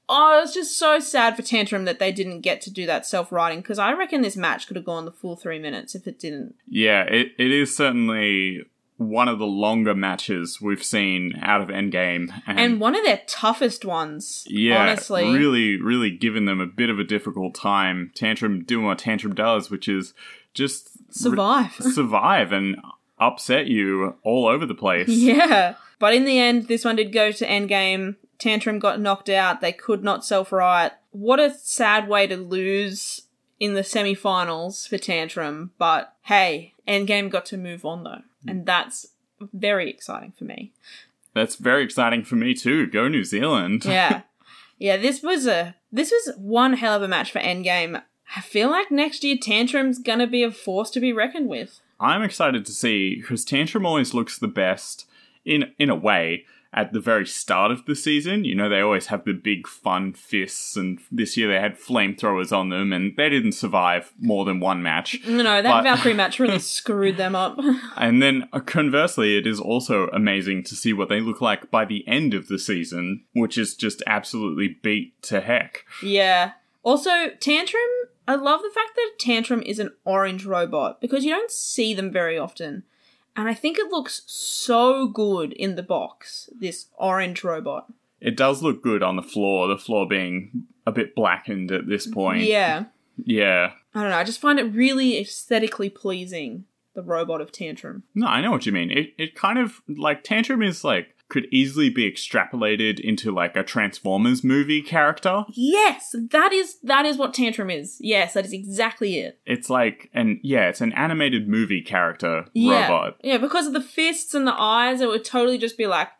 Oh, it's just so sad for Tantrum that they didn't get to do that self-writing, because I reckon this match could have gone the full three minutes if it didn't. Yeah, it, it is certainly one of the longer matches we've seen out of Endgame. And, And one of their toughest ones, yeah, honestly. really, really giving them a bit of a difficult time. Tantrum doing what Tantrum does, which is just... Survive. Re- survive and upset you all over the place. Yeah. But in the end, this one did go to Endgame. Tantrum got knocked out. They could not self-right. What a sad way to lose in the semi-finals for Tantrum. But hey, Endgame got to move on though. And that's very exciting for me. That's very exciting for me too. Go New Zealand. Yeah. Yeah, this was a this was one hell of a match for Endgame. I feel like next year Tantrum's gonna be a force to be reckoned with. I'm excited to see, because Tantrum always looks the best, in in a way, at the very start of the season. You know, they always have the big fun fists, and this year they had flamethrowers on them, and they didn't survive more than one match. No, no, that But- Valkyrie match really screwed them up. And then, uh, conversely, it is also amazing to see what they look like by the end of the season, which is just absolutely beat to heck. Yeah. Also, Tantrum, I love the fact that Tantrum is an orange robot, because you don't see them very often. And I think it looks so good in the box, this orange robot. It does look good on the floor, the floor being a bit blackened at this point. Yeah. Yeah. I don't know, I just find it really aesthetically pleasing, the robot of Tantrum. No, I know what you mean. It it kind of, like, Tantrum is, like, could easily be extrapolated into, like, a Transformers movie character. Yes, that is that is what Tantrum is. Yes, that is exactly it. It's like, and yeah, it's an animated movie character Yeah. robot. Yeah, because of the fists and the eyes, it would totally just be like...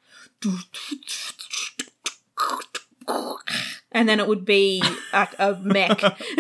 And then it would be a, a mech.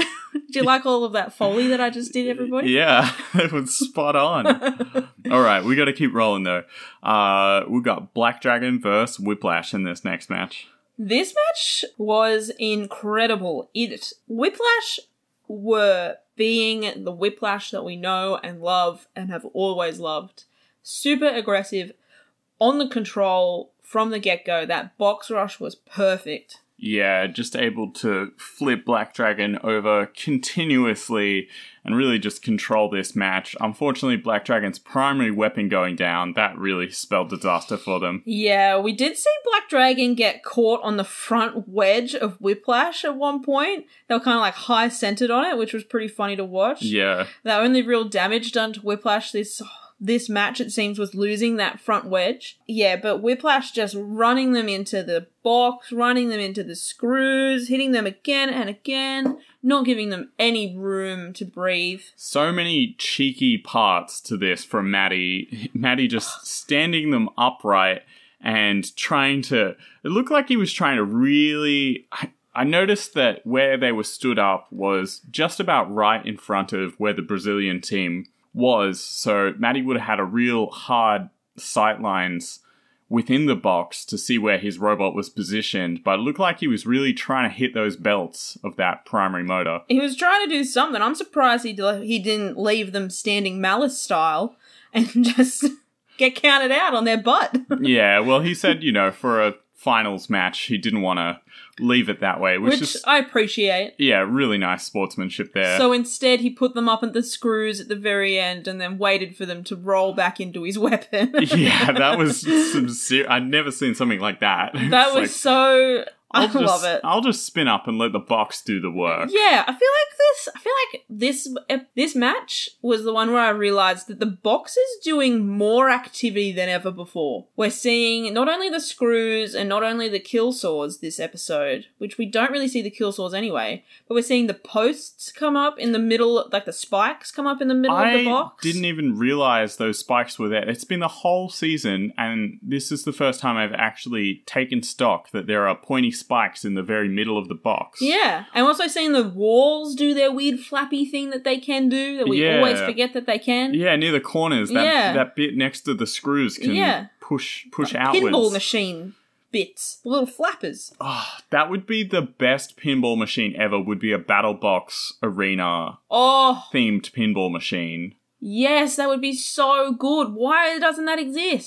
Do you like all of that Foley that I just did, everybody? Yeah, it was spot on. All right, we got to keep rolling though. Uh, we got Black Dragon versus Whiplash in this next match. This match was incredible. It Whiplash were being the Whiplash that we know and love and have always loved. Super aggressive, on the control from the get-go. That box rush was perfect. Yeah, just able to flip Black Dragon over continuously and really just control this match. Unfortunately, Black Dragon's primary weapon going down, that really spelled disaster for them. Yeah, we did see Black Dragon get caught on the front wedge of Whiplash at one point. They were kind of like high-centered on it, which was pretty funny to watch. Yeah. The only real damage done to Whiplash this this match, it seems, was losing that front wedge. Yeah, but Whiplash just running them into the box, running them into the screws, hitting them again and again, not giving them any room to breathe. So many cheeky parts to this from Maddie. Maddie just standing them upright and trying to... It looked like he was trying to really... I, I noticed that where they were stood up was just about right in front of where the Brazilian team was, so Maddie would have had a real hard sight lines within the box to see where his robot was positioned, but it looked like he was really trying to hit those belts of that primary motor. He was trying to do something. I'm surprised he d- he didn't leave them standing Malice style and just get counted out on their butt. Yeah, well, he said, you know, for a finals match, he didn't want to leave it that way, which, Which is, I appreciate. yeah, really nice sportsmanship there. So instead, he put them up at the screws at the very end and then waited for them to roll back into his weapon. Yeah, that was some ser- I'd never seen something like that. That It's was like, so... I I'll just, love it. I'll just spin up and let the box do the work. Yeah, I feel like this. I feel like this this match was the one where I realized that the box is doing more activity than ever before. We're seeing not only the screws and not only the kill saws this episode, which we don't really see the kill saws anyway, but we're seeing the posts come up in the middle, like the spikes come up in the middle I of the box. didn't even realize those spikes were there. It's been the whole season, and this is the first time I've actually taken stock that there are pointy spikes in the very middle of the box. Yeah, and also seeing the walls do their weird flappy thing that they can do that we Yeah. always forget that they can. Yeah, near the corners, that Yeah. that bit next to the screws can Yeah. push push outwards. Pinball machine bits, little flappers. Oh, that would be the best pinball machine ever. Would be a Battle Box Arena Oh, themed pinball machine. yes, that would be so good. Why doesn't that exist?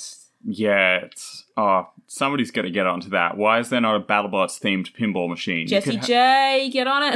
Yeah, it's... Oh, somebody's got to get onto that. Why is there not a BattleBots-themed pinball machine? Jesse ha- J, get on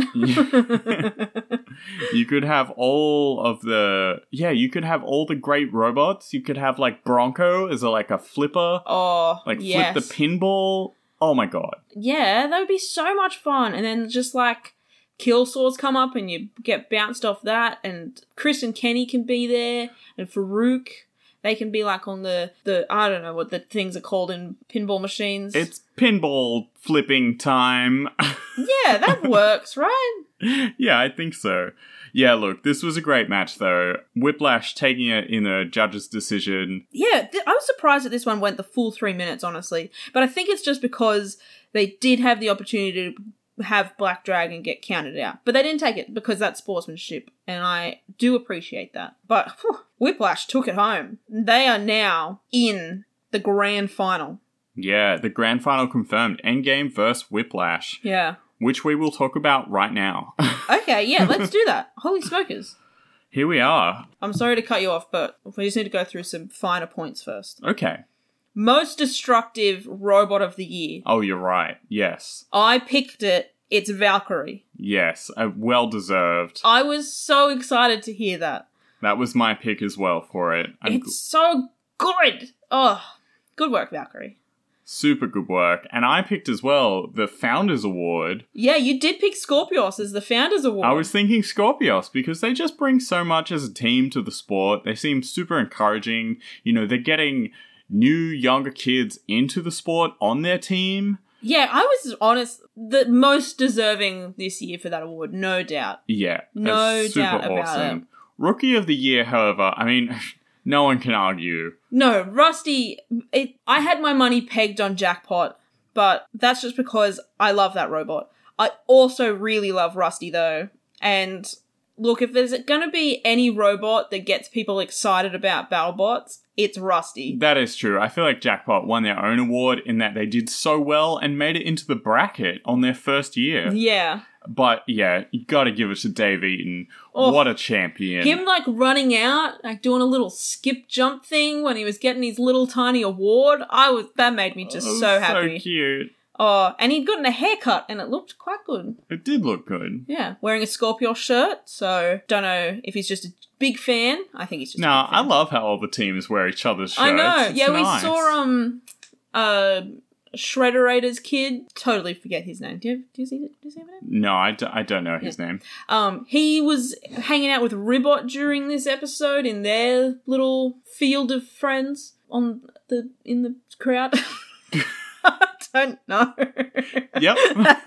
it. You could have all of the... Yeah, you could have all the great robots. You could have, like, Bronco as, a, like, a flipper. Oh, Like, yes. flip the pinball. Oh, my God. Yeah, that would be so much fun. And then just, like, kill swords come up and you get bounced off that. And Chris and Kenny can be there. And Farouk... They can be like on the, the, I don't know what the things are called in pinball machines. It's pinball flipping time. Yeah, that works, right? Yeah, I think so. Yeah, look, this was a great match, though. Whiplash taking it in a judge's decision. Yeah, th- I was surprised that this one went the full three minutes, honestly. But I think it's just because they did have the opportunity to have Black Dragon get counted out. But they didn't take it because that's sportsmanship. And I do appreciate that. But whew, Whiplash took it home. They are now in the grand final. Yeah, the grand final confirmed. Endgame versus Whiplash. Yeah. Which we will talk about right now. Okay, yeah, let's do that. Holy smokers. Here we are. I'm sorry to cut you off, but we just need to go through some finer points first. Okay. Most destructive robot of the year. Oh, you're right. Yes. I picked it. It's Valkyrie. Yes, uh, well deserved. I was so excited to hear that. That was my pick as well for it. I'm It's so good. Oh, good work, Valkyrie. Super good work. And I picked as well the Founders Award. Yeah, you did pick Scorpios as the Founders Award. I was thinking Scorpios because they just bring so much as a team to the sport. They seem super encouraging. You know, they're getting new, younger kids into the sport on their team. Yeah, I was honest, the most deserving this year for that award, no doubt. Yeah. No super doubt about awesome. it. Rookie of the Year, however, I mean, no one can argue. No, Rusty, it, I had my money pegged on Jackpot, but that's just because I love that robot. I also really love Rusty, though. And look, if there's going to be any robot that gets people excited about BattleBots, it's Rusty. That is true. I feel like Jackpot won their own award in that they did so well and made it into the bracket on their first year. Yeah. But yeah, you gotta give it to Dave Eaton. Oh, what a champion. Him like running out, like doing a little skip jump thing when he was getting his little tiny award. I was that made me just Oh, so happy. So cute. Oh, and he'd gotten a haircut and it looked quite good. It did look good. Yeah, wearing a Scorpio shirt, so don't know if he's just a big fan. I think he's just No, a big fan. I love how all the teams wear each other's shirts. I know. It's yeah, nice. we saw um uh Shredderator's kid. Totally forget his name. Do you, do you see it? Do you see him? No, I, d- I don't know his Yeah. name. Um, he was hanging out with Ribot during this episode in their little field of friends on the in the crowd. I don't know. Yep.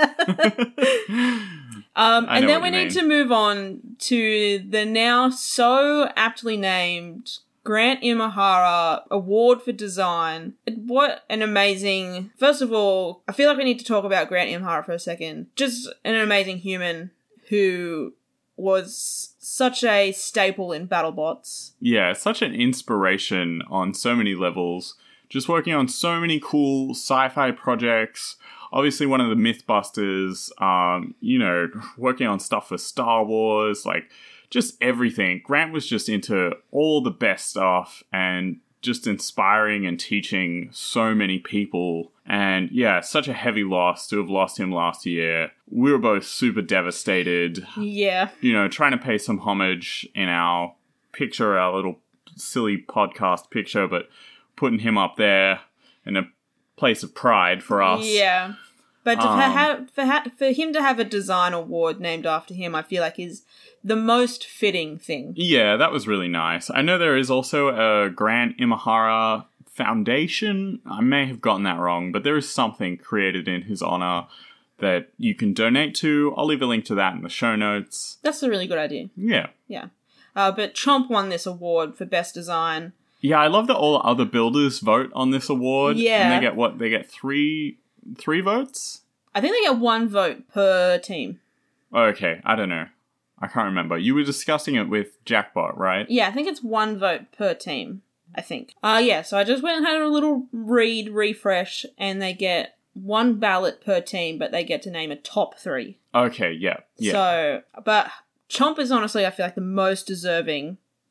Um, I and know then what we you need mean. to move on to the now so aptly named Grant Imahara Award for Design. What an amazing... First of all, I feel like we need to talk about Grant Imahara for a second. Just an amazing human who was such a staple in BattleBots. Yeah, such an inspiration on so many levels. Just working on so many cool sci-fi projects. Obviously one of the Mythbusters, um, you know, working on stuff for Star Wars, like, just everything. Grant was just into all the best stuff and just inspiring and teaching so many people. And yeah, such a heavy loss to have lost him last year. We were both super devastated. Yeah. You know, trying to pay some homage in our picture, our little silly podcast picture, but putting him up there in a place of pride for us. Yeah. But to Um, have, for, ha- for him to have a design award named after him, I feel like is the most fitting thing. Yeah, that was really nice. I know there is also a Grant Imahara Foundation. I may have gotten that wrong, but there is something created in his honor that you can donate to. I'll leave a link to that in the show notes. That's a really good idea. Yeah. Yeah. Uh, but Chomp won this award for best design. Yeah, I love that all other builders vote on this award. Yeah. And they get what? They get three three votes? I think they get one vote per team. Okay, I don't know. I can't remember. You were discussing it with Jackpot, right? Yeah, I think it's one vote per team, I think. Uh, yeah, so I just went and had a little read, refresh, and they get one ballot per team, but they get to name a top three. Okay, yeah. Yeah. So, but Chomp is honestly, I feel like, the most deserving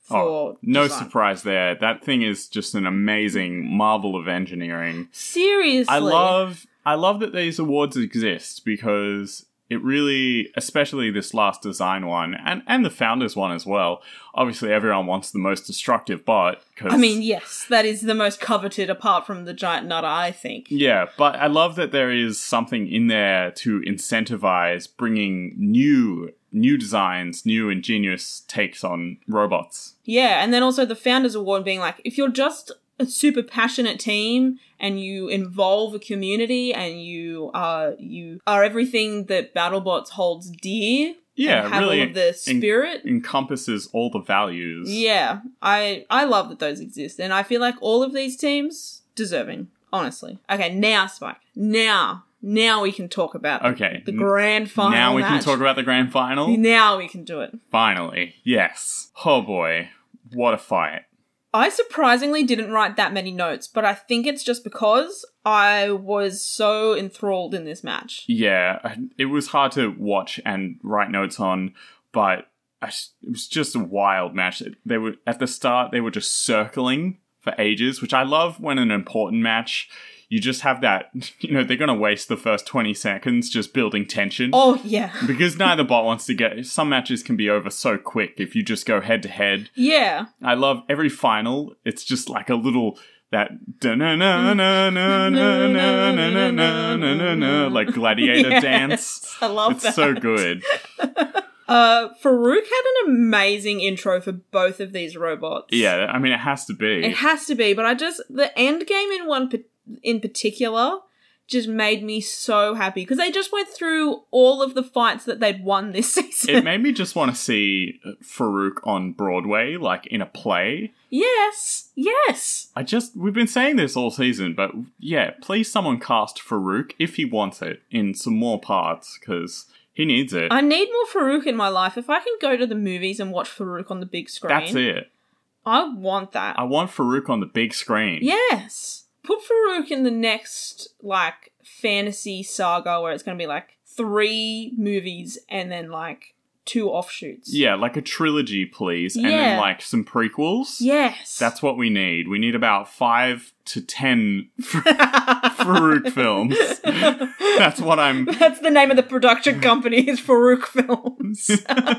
for Oh, no design. surprise there. That thing is just an amazing marvel of engineering. Seriously. I love I love that these awards exist because it really, especially this last design one, and, and the founders one as well, obviously everyone wants the most destructive bot. Cause, I mean, yes, that is the most coveted apart from the giant nutter, I think. Yeah, but I love that there is something in there to incentivize bringing new new designs, new ingenious takes on robots. Yeah, and then also the Founders Award being like, if you're just a super passionate team and you involve a community and you are you are everything that BattleBots holds dear, Yeah, and have really all of the spirit. En- encompasses all the values. Yeah, I I love that those exist, and I feel like all of these teams deserving, honestly. Okay, now Spike, now. Now we can talk about Okay. the grand final Now we match. can talk about the grand final? Now we can do it. Finally. Yes. Oh boy. What a fight. I surprisingly didn't write that many notes, but I think it's just because I was so enthralled in this match. Yeah, it was hard to watch and write notes on, but I, it was just a wild match. They were at the start, they were just circling for ages, which I love when an important match, you just have that, you know, they're going to waste the first twenty seconds just building tension. Oh, yeah. Because neither bot wants to get... Some matches can be over so quick if you just go head to head. Yeah. I love every final. It's just like a little... That... da-na-na-na-na-na-na-na-na-na-na-na, like gladiator Yes, dance. I love it's that. so good. Uh, Farouk had an amazing intro for both of these robots. Yeah, I mean, it has to be. It has to be, but I just... The end game in one... pa- in particular just made me so happy because they just went through all of the fights that they'd won this season. It made me just want to see Farouk on Broadway, like in a play. Yes, yes. I just, we've been saying this all season, but yeah, please someone cast Farouk, if he wants it, in some more parts, because he needs it. I need more Farouk in my life. If I can go to the movies and watch Farouk on the big screen, That's it. I want that. I want Farouk on the big screen. Yes. Put Farouk in the next, like, fantasy saga where it's going to be, like, three movies and then, like, two offshoots. Yeah, like a trilogy, please. And Yeah. then, like, some prequels. Yes. That's what we need. We need about five to ten Farouk films. That's what I'm... That's the name of the production company, is Farouk Films.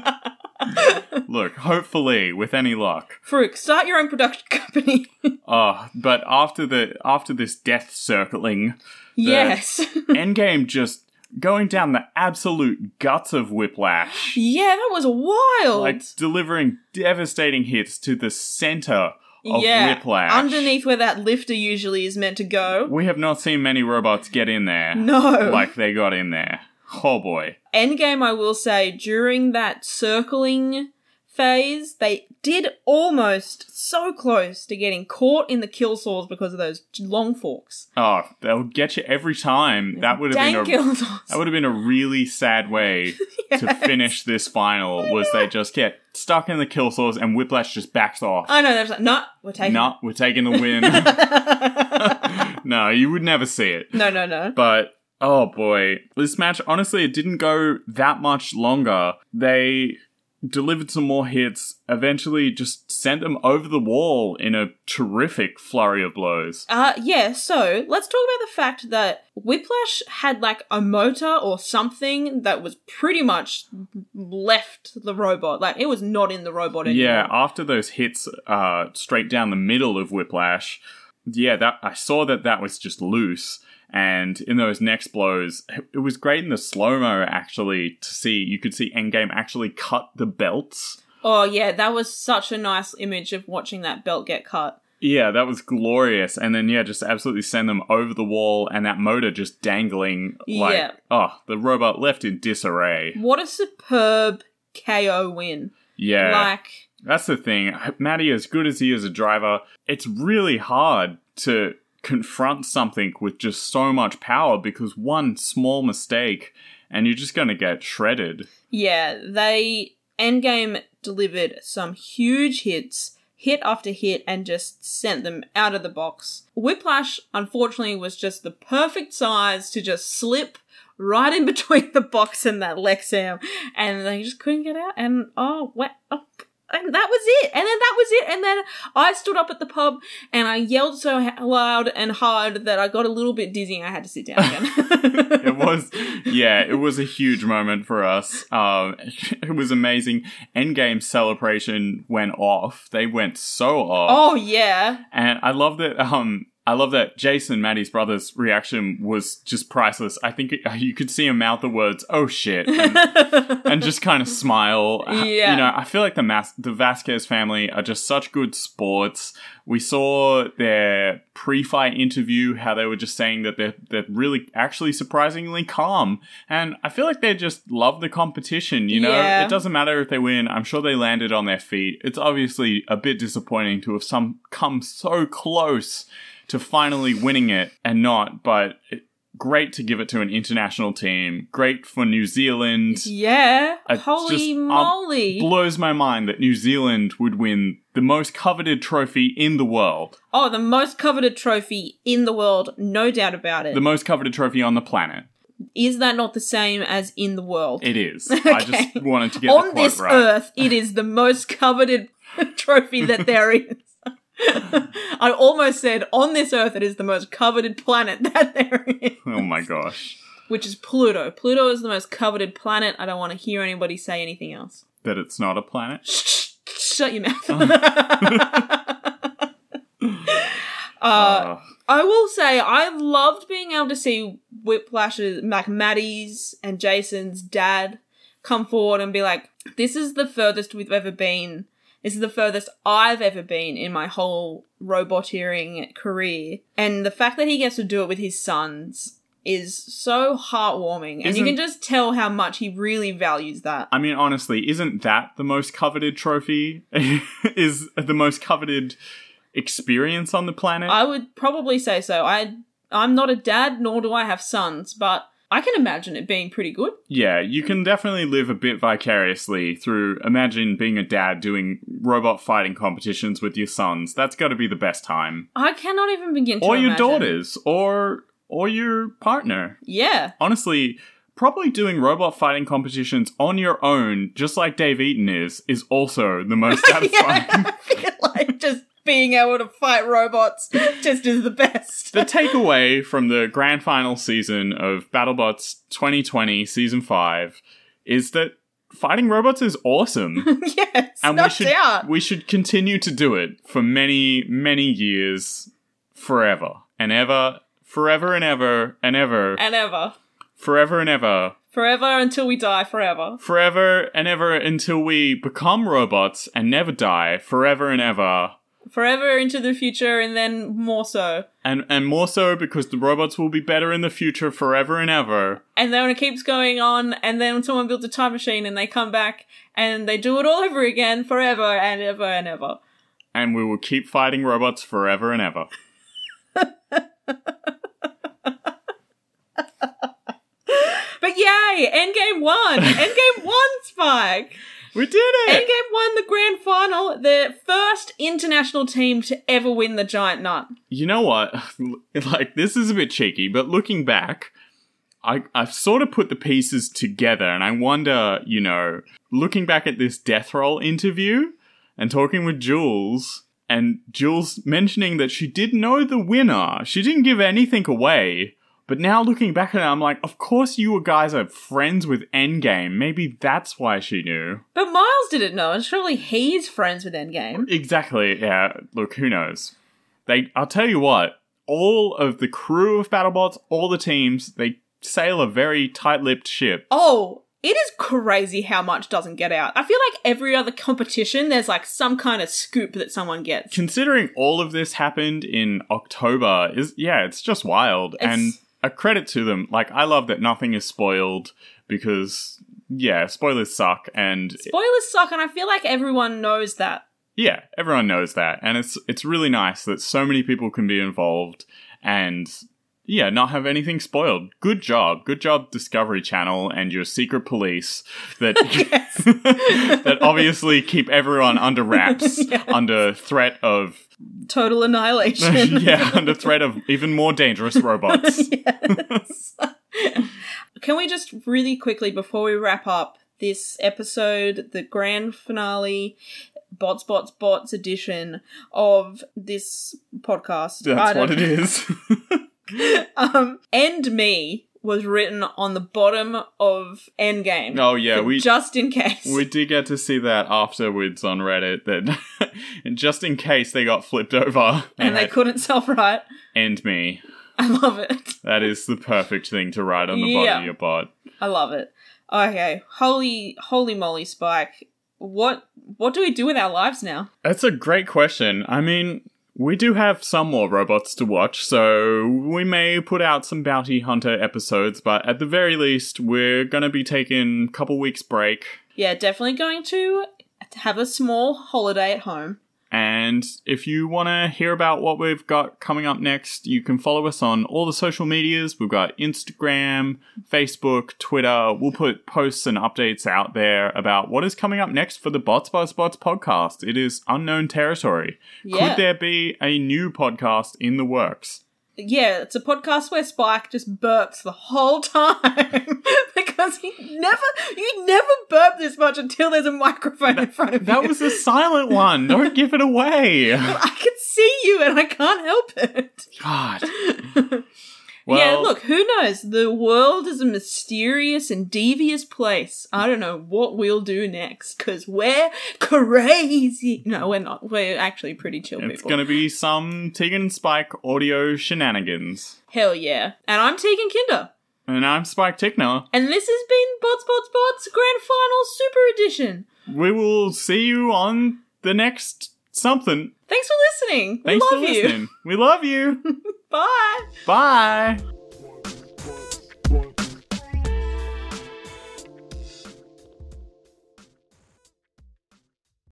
Look, hopefully, with any luck. Farouk, start your own production company. Oh, but after the after this death circling, Yes. Endgame just going down the absolute guts of Whiplash. Yeah, that was wild. Like, delivering devastating hits to the center of yeah, Whiplash. underneath where that lifter usually is meant to go. We have not seen many robots get in there. No. Like they got in there. Oh boy. Endgame, I will say, during that circling phase, they did almost so close to getting caught in the kill saws because of those long forks. Oh, they'll get you every time. That would have Dang been a kill saws. that would have been a really sad way to Yes. finish this final. Was they just get stuck in the kill saws and Whiplash just backs off. I know, there's like, no, we're taking No, we're taking the win. No, you would never see it. No, no, no. But, oh boy. This match, honestly, it didn't go that much longer. They delivered some more hits, eventually just sent them over the wall in a terrific flurry of blows. Uh, yeah, so let's talk about the fact that Whiplash had like a motor or something that was pretty much left the robot. Like, it was not in the robot anymore. Yeah, after those hits uh, straight down the middle of Whiplash, yeah, that I saw that that was just loose. And in those next blows, it was great in the slow-mo, actually, to see, you could see Endgame actually cut the belts. Oh, yeah, that was such a nice image of watching that belt get cut. Yeah, that was glorious. And then, yeah, just absolutely send them over the wall and that motor just dangling like, Yeah. oh, the robot left in disarray. What a superb K O win. Yeah. Like, That's the thing. Matty, as good as he is a driver, it's really hard to confront something with just so much power because one small mistake and you're just going to get shredded. yeah, they... Endgame delivered some huge hits, hit after hit, and just sent them out of the box. Whiplash, unfortunately, was just the perfect size to just slip right in between the box and that Lexam, and they just couldn't get out, and oh, what? Oh, And that was it. And then that was it. And then I stood up at the pub and I yelled so ha- loud and hard that I got a little bit dizzy and I had to sit down again. It was, yeah, it was a huge moment for us. Um, it was amazing. Endgame celebration went off. They went so off. Oh, yeah. And I love that, um, I love that Jason, Maddie's brother's reaction was just priceless. I think it, you could see him mouth the words, "Oh shit," and, and just kind of smile. Yeah. You know, I feel like the Mas- the Vasquez family are just such good sports. We saw their pre-fight interview, how they were just saying that they're, they're really actually surprisingly calm. And I feel like they just love the competition, you know? Yeah. It doesn't matter if they win. I'm sure they landed on their feet. It's obviously a bit disappointing to have some come so close to finally winning it and not, but it, great to give it to an international team. Great for New Zealand. Yeah. It Holy just, um, moly. blows my mind that New Zealand would win the most coveted trophy in the world. Oh, the most coveted trophy in the world, no doubt about it. The most coveted trophy on the planet. Is that not the same as in the world? It is. Okay. I just wanted to get On the quote this right. earth, it is the most coveted trophy that there is. I almost said, on this earth, it is the most coveted planet that there is. Oh my gosh. Which is Pluto. Pluto is the most coveted planet. I don't want to hear anybody say anything else. That it's not a planet? Shh, shut your mouth. uh, Uh, I will say, I loved being able to see Whiplash's, like Maddie's and Jason's dad come forward and be like, this is the furthest we've ever been. This is the furthest I've ever been in my whole roboteering career. And the fact that he gets to do it with his sons is so heartwarming. And you Isn't- can just tell how much he really values that. I mean, honestly, isn't that the most coveted trophy? Is the most coveted experience on the planet? I would probably say so. I, I'm not a dad, nor do I have sons, but I can imagine it being pretty good. Yeah, you can definitely live a bit vicariously through, imagine being a dad doing robot fighting competitions with your sons. That's got to be the best time. I cannot even begin to Or your imagine. daughters, or or your partner. Yeah. Honestly, probably doing robot fighting competitions on your own, just like Dave Eaton is, is also the most satisfying. Yeah, I feel like just being able to fight robots just is the best. The takeaway from the grand final season of BattleBots twenty twenty Season five is that fighting robots is awesome. Yes, And no we should doubt. we should continue to do it for many, many years, forever and ever, forever and ever and ever, And ever. forever and ever, Forever until we die, forever. forever and ever until we become robots and never die, forever and ever. Forever into the future and then more so. And and more so because the robots will be better in the future forever and ever. And then it keeps going on, and then someone builds a time machine and they come back and they do it all over again forever and ever and ever. And we will keep fighting robots forever and ever. But yay! Endgame won! Endgame won, Spike! We did it! Endgame won the grand final, the first international team to ever win the Giant Nut. You know what? Like, this is a bit cheeky, but looking back, I, I've sort of put the pieces together, and I wonder, you know, looking back at this Death Roll interview and talking with Jules, and Jules mentioning that she did know the winner. She didn't give anything away. But now looking back at it, I'm like, of course you guys are friends with Endgame. Maybe that's why she knew. But Miles didn't know, and surely he's friends with Endgame. Exactly, yeah. Look, who knows? They, I'll tell you what, all of the crew of BattleBots, all the teams, they sail a very tight-lipped ship. Oh, it is crazy how much doesn't get out. I feel like every other competition, there's like some kind of scoop that someone gets. Considering all of this happened in October, is yeah, it's just wild. It's- And a credit to them. Like, I love that nothing is spoiled because, yeah, spoilers suck. And Spoilers suck, and I feel like everyone knows that. yeah, everyone knows that. And it's it's really nice that so many people can be involved and, yeah, not have anything spoiled. Good job. Good job, Discovery Channel and your secret police that that obviously keep everyone under wraps, Yes. under threat of Total annihilation. yeah, under threat of even more dangerous robots. Yes. Can we just really quickly, before we wrap up this episode, the grand finale, Bots Bots Bots edition of this podcast. That's what it is. um, and me was written on the bottom of Endgame. Oh yeah, we just in case. We did get to see that afterwards on Reddit. That and just in case they got flipped over and they couldn't self-write. End me. I love it. That is the perfect thing to write on the Yeah. bottom of your bot. I love it. Okay, holy, holy moly, Spike. What, what do we do with our lives now? That's a great question. I mean, we do have some more robots to watch, so we may put out some Bounty Hunter episodes, but at the very least, we're gonna be taking a couple weeks break. Yeah, definitely going to have a small holiday at home. And if you want to hear about what we've got coming up next, you can follow us on all the social medias. We've got Instagram, Facebook, Twitter. We'll put posts and updates out there about what is coming up next for the Bots Bots Bots podcast. It is unknown territory. Yeah. Could there be a new podcast in the works? Yeah, it's a podcast where Spike just burps the whole time because he never, you never burp this much until there's a microphone in front of you. That was a silent one. Don't give it away. I can see you and I can't help it. God. Well, yeah, look, who knows? The world is a mysterious and devious place. I don't know what we'll do next because we're crazy. No, we're not. We're actually pretty chill it's people. going to be some Tegan and Spike audio shenanigans. Hell yeah. And I'm Tegan Kinder. And I'm Spike Tickner. And this has been Bots Bots Bots Grand Final Super Edition. We will see you on the next something. Thanks for listening. Thanks we love for you. listening. We love you. Bye. Bye.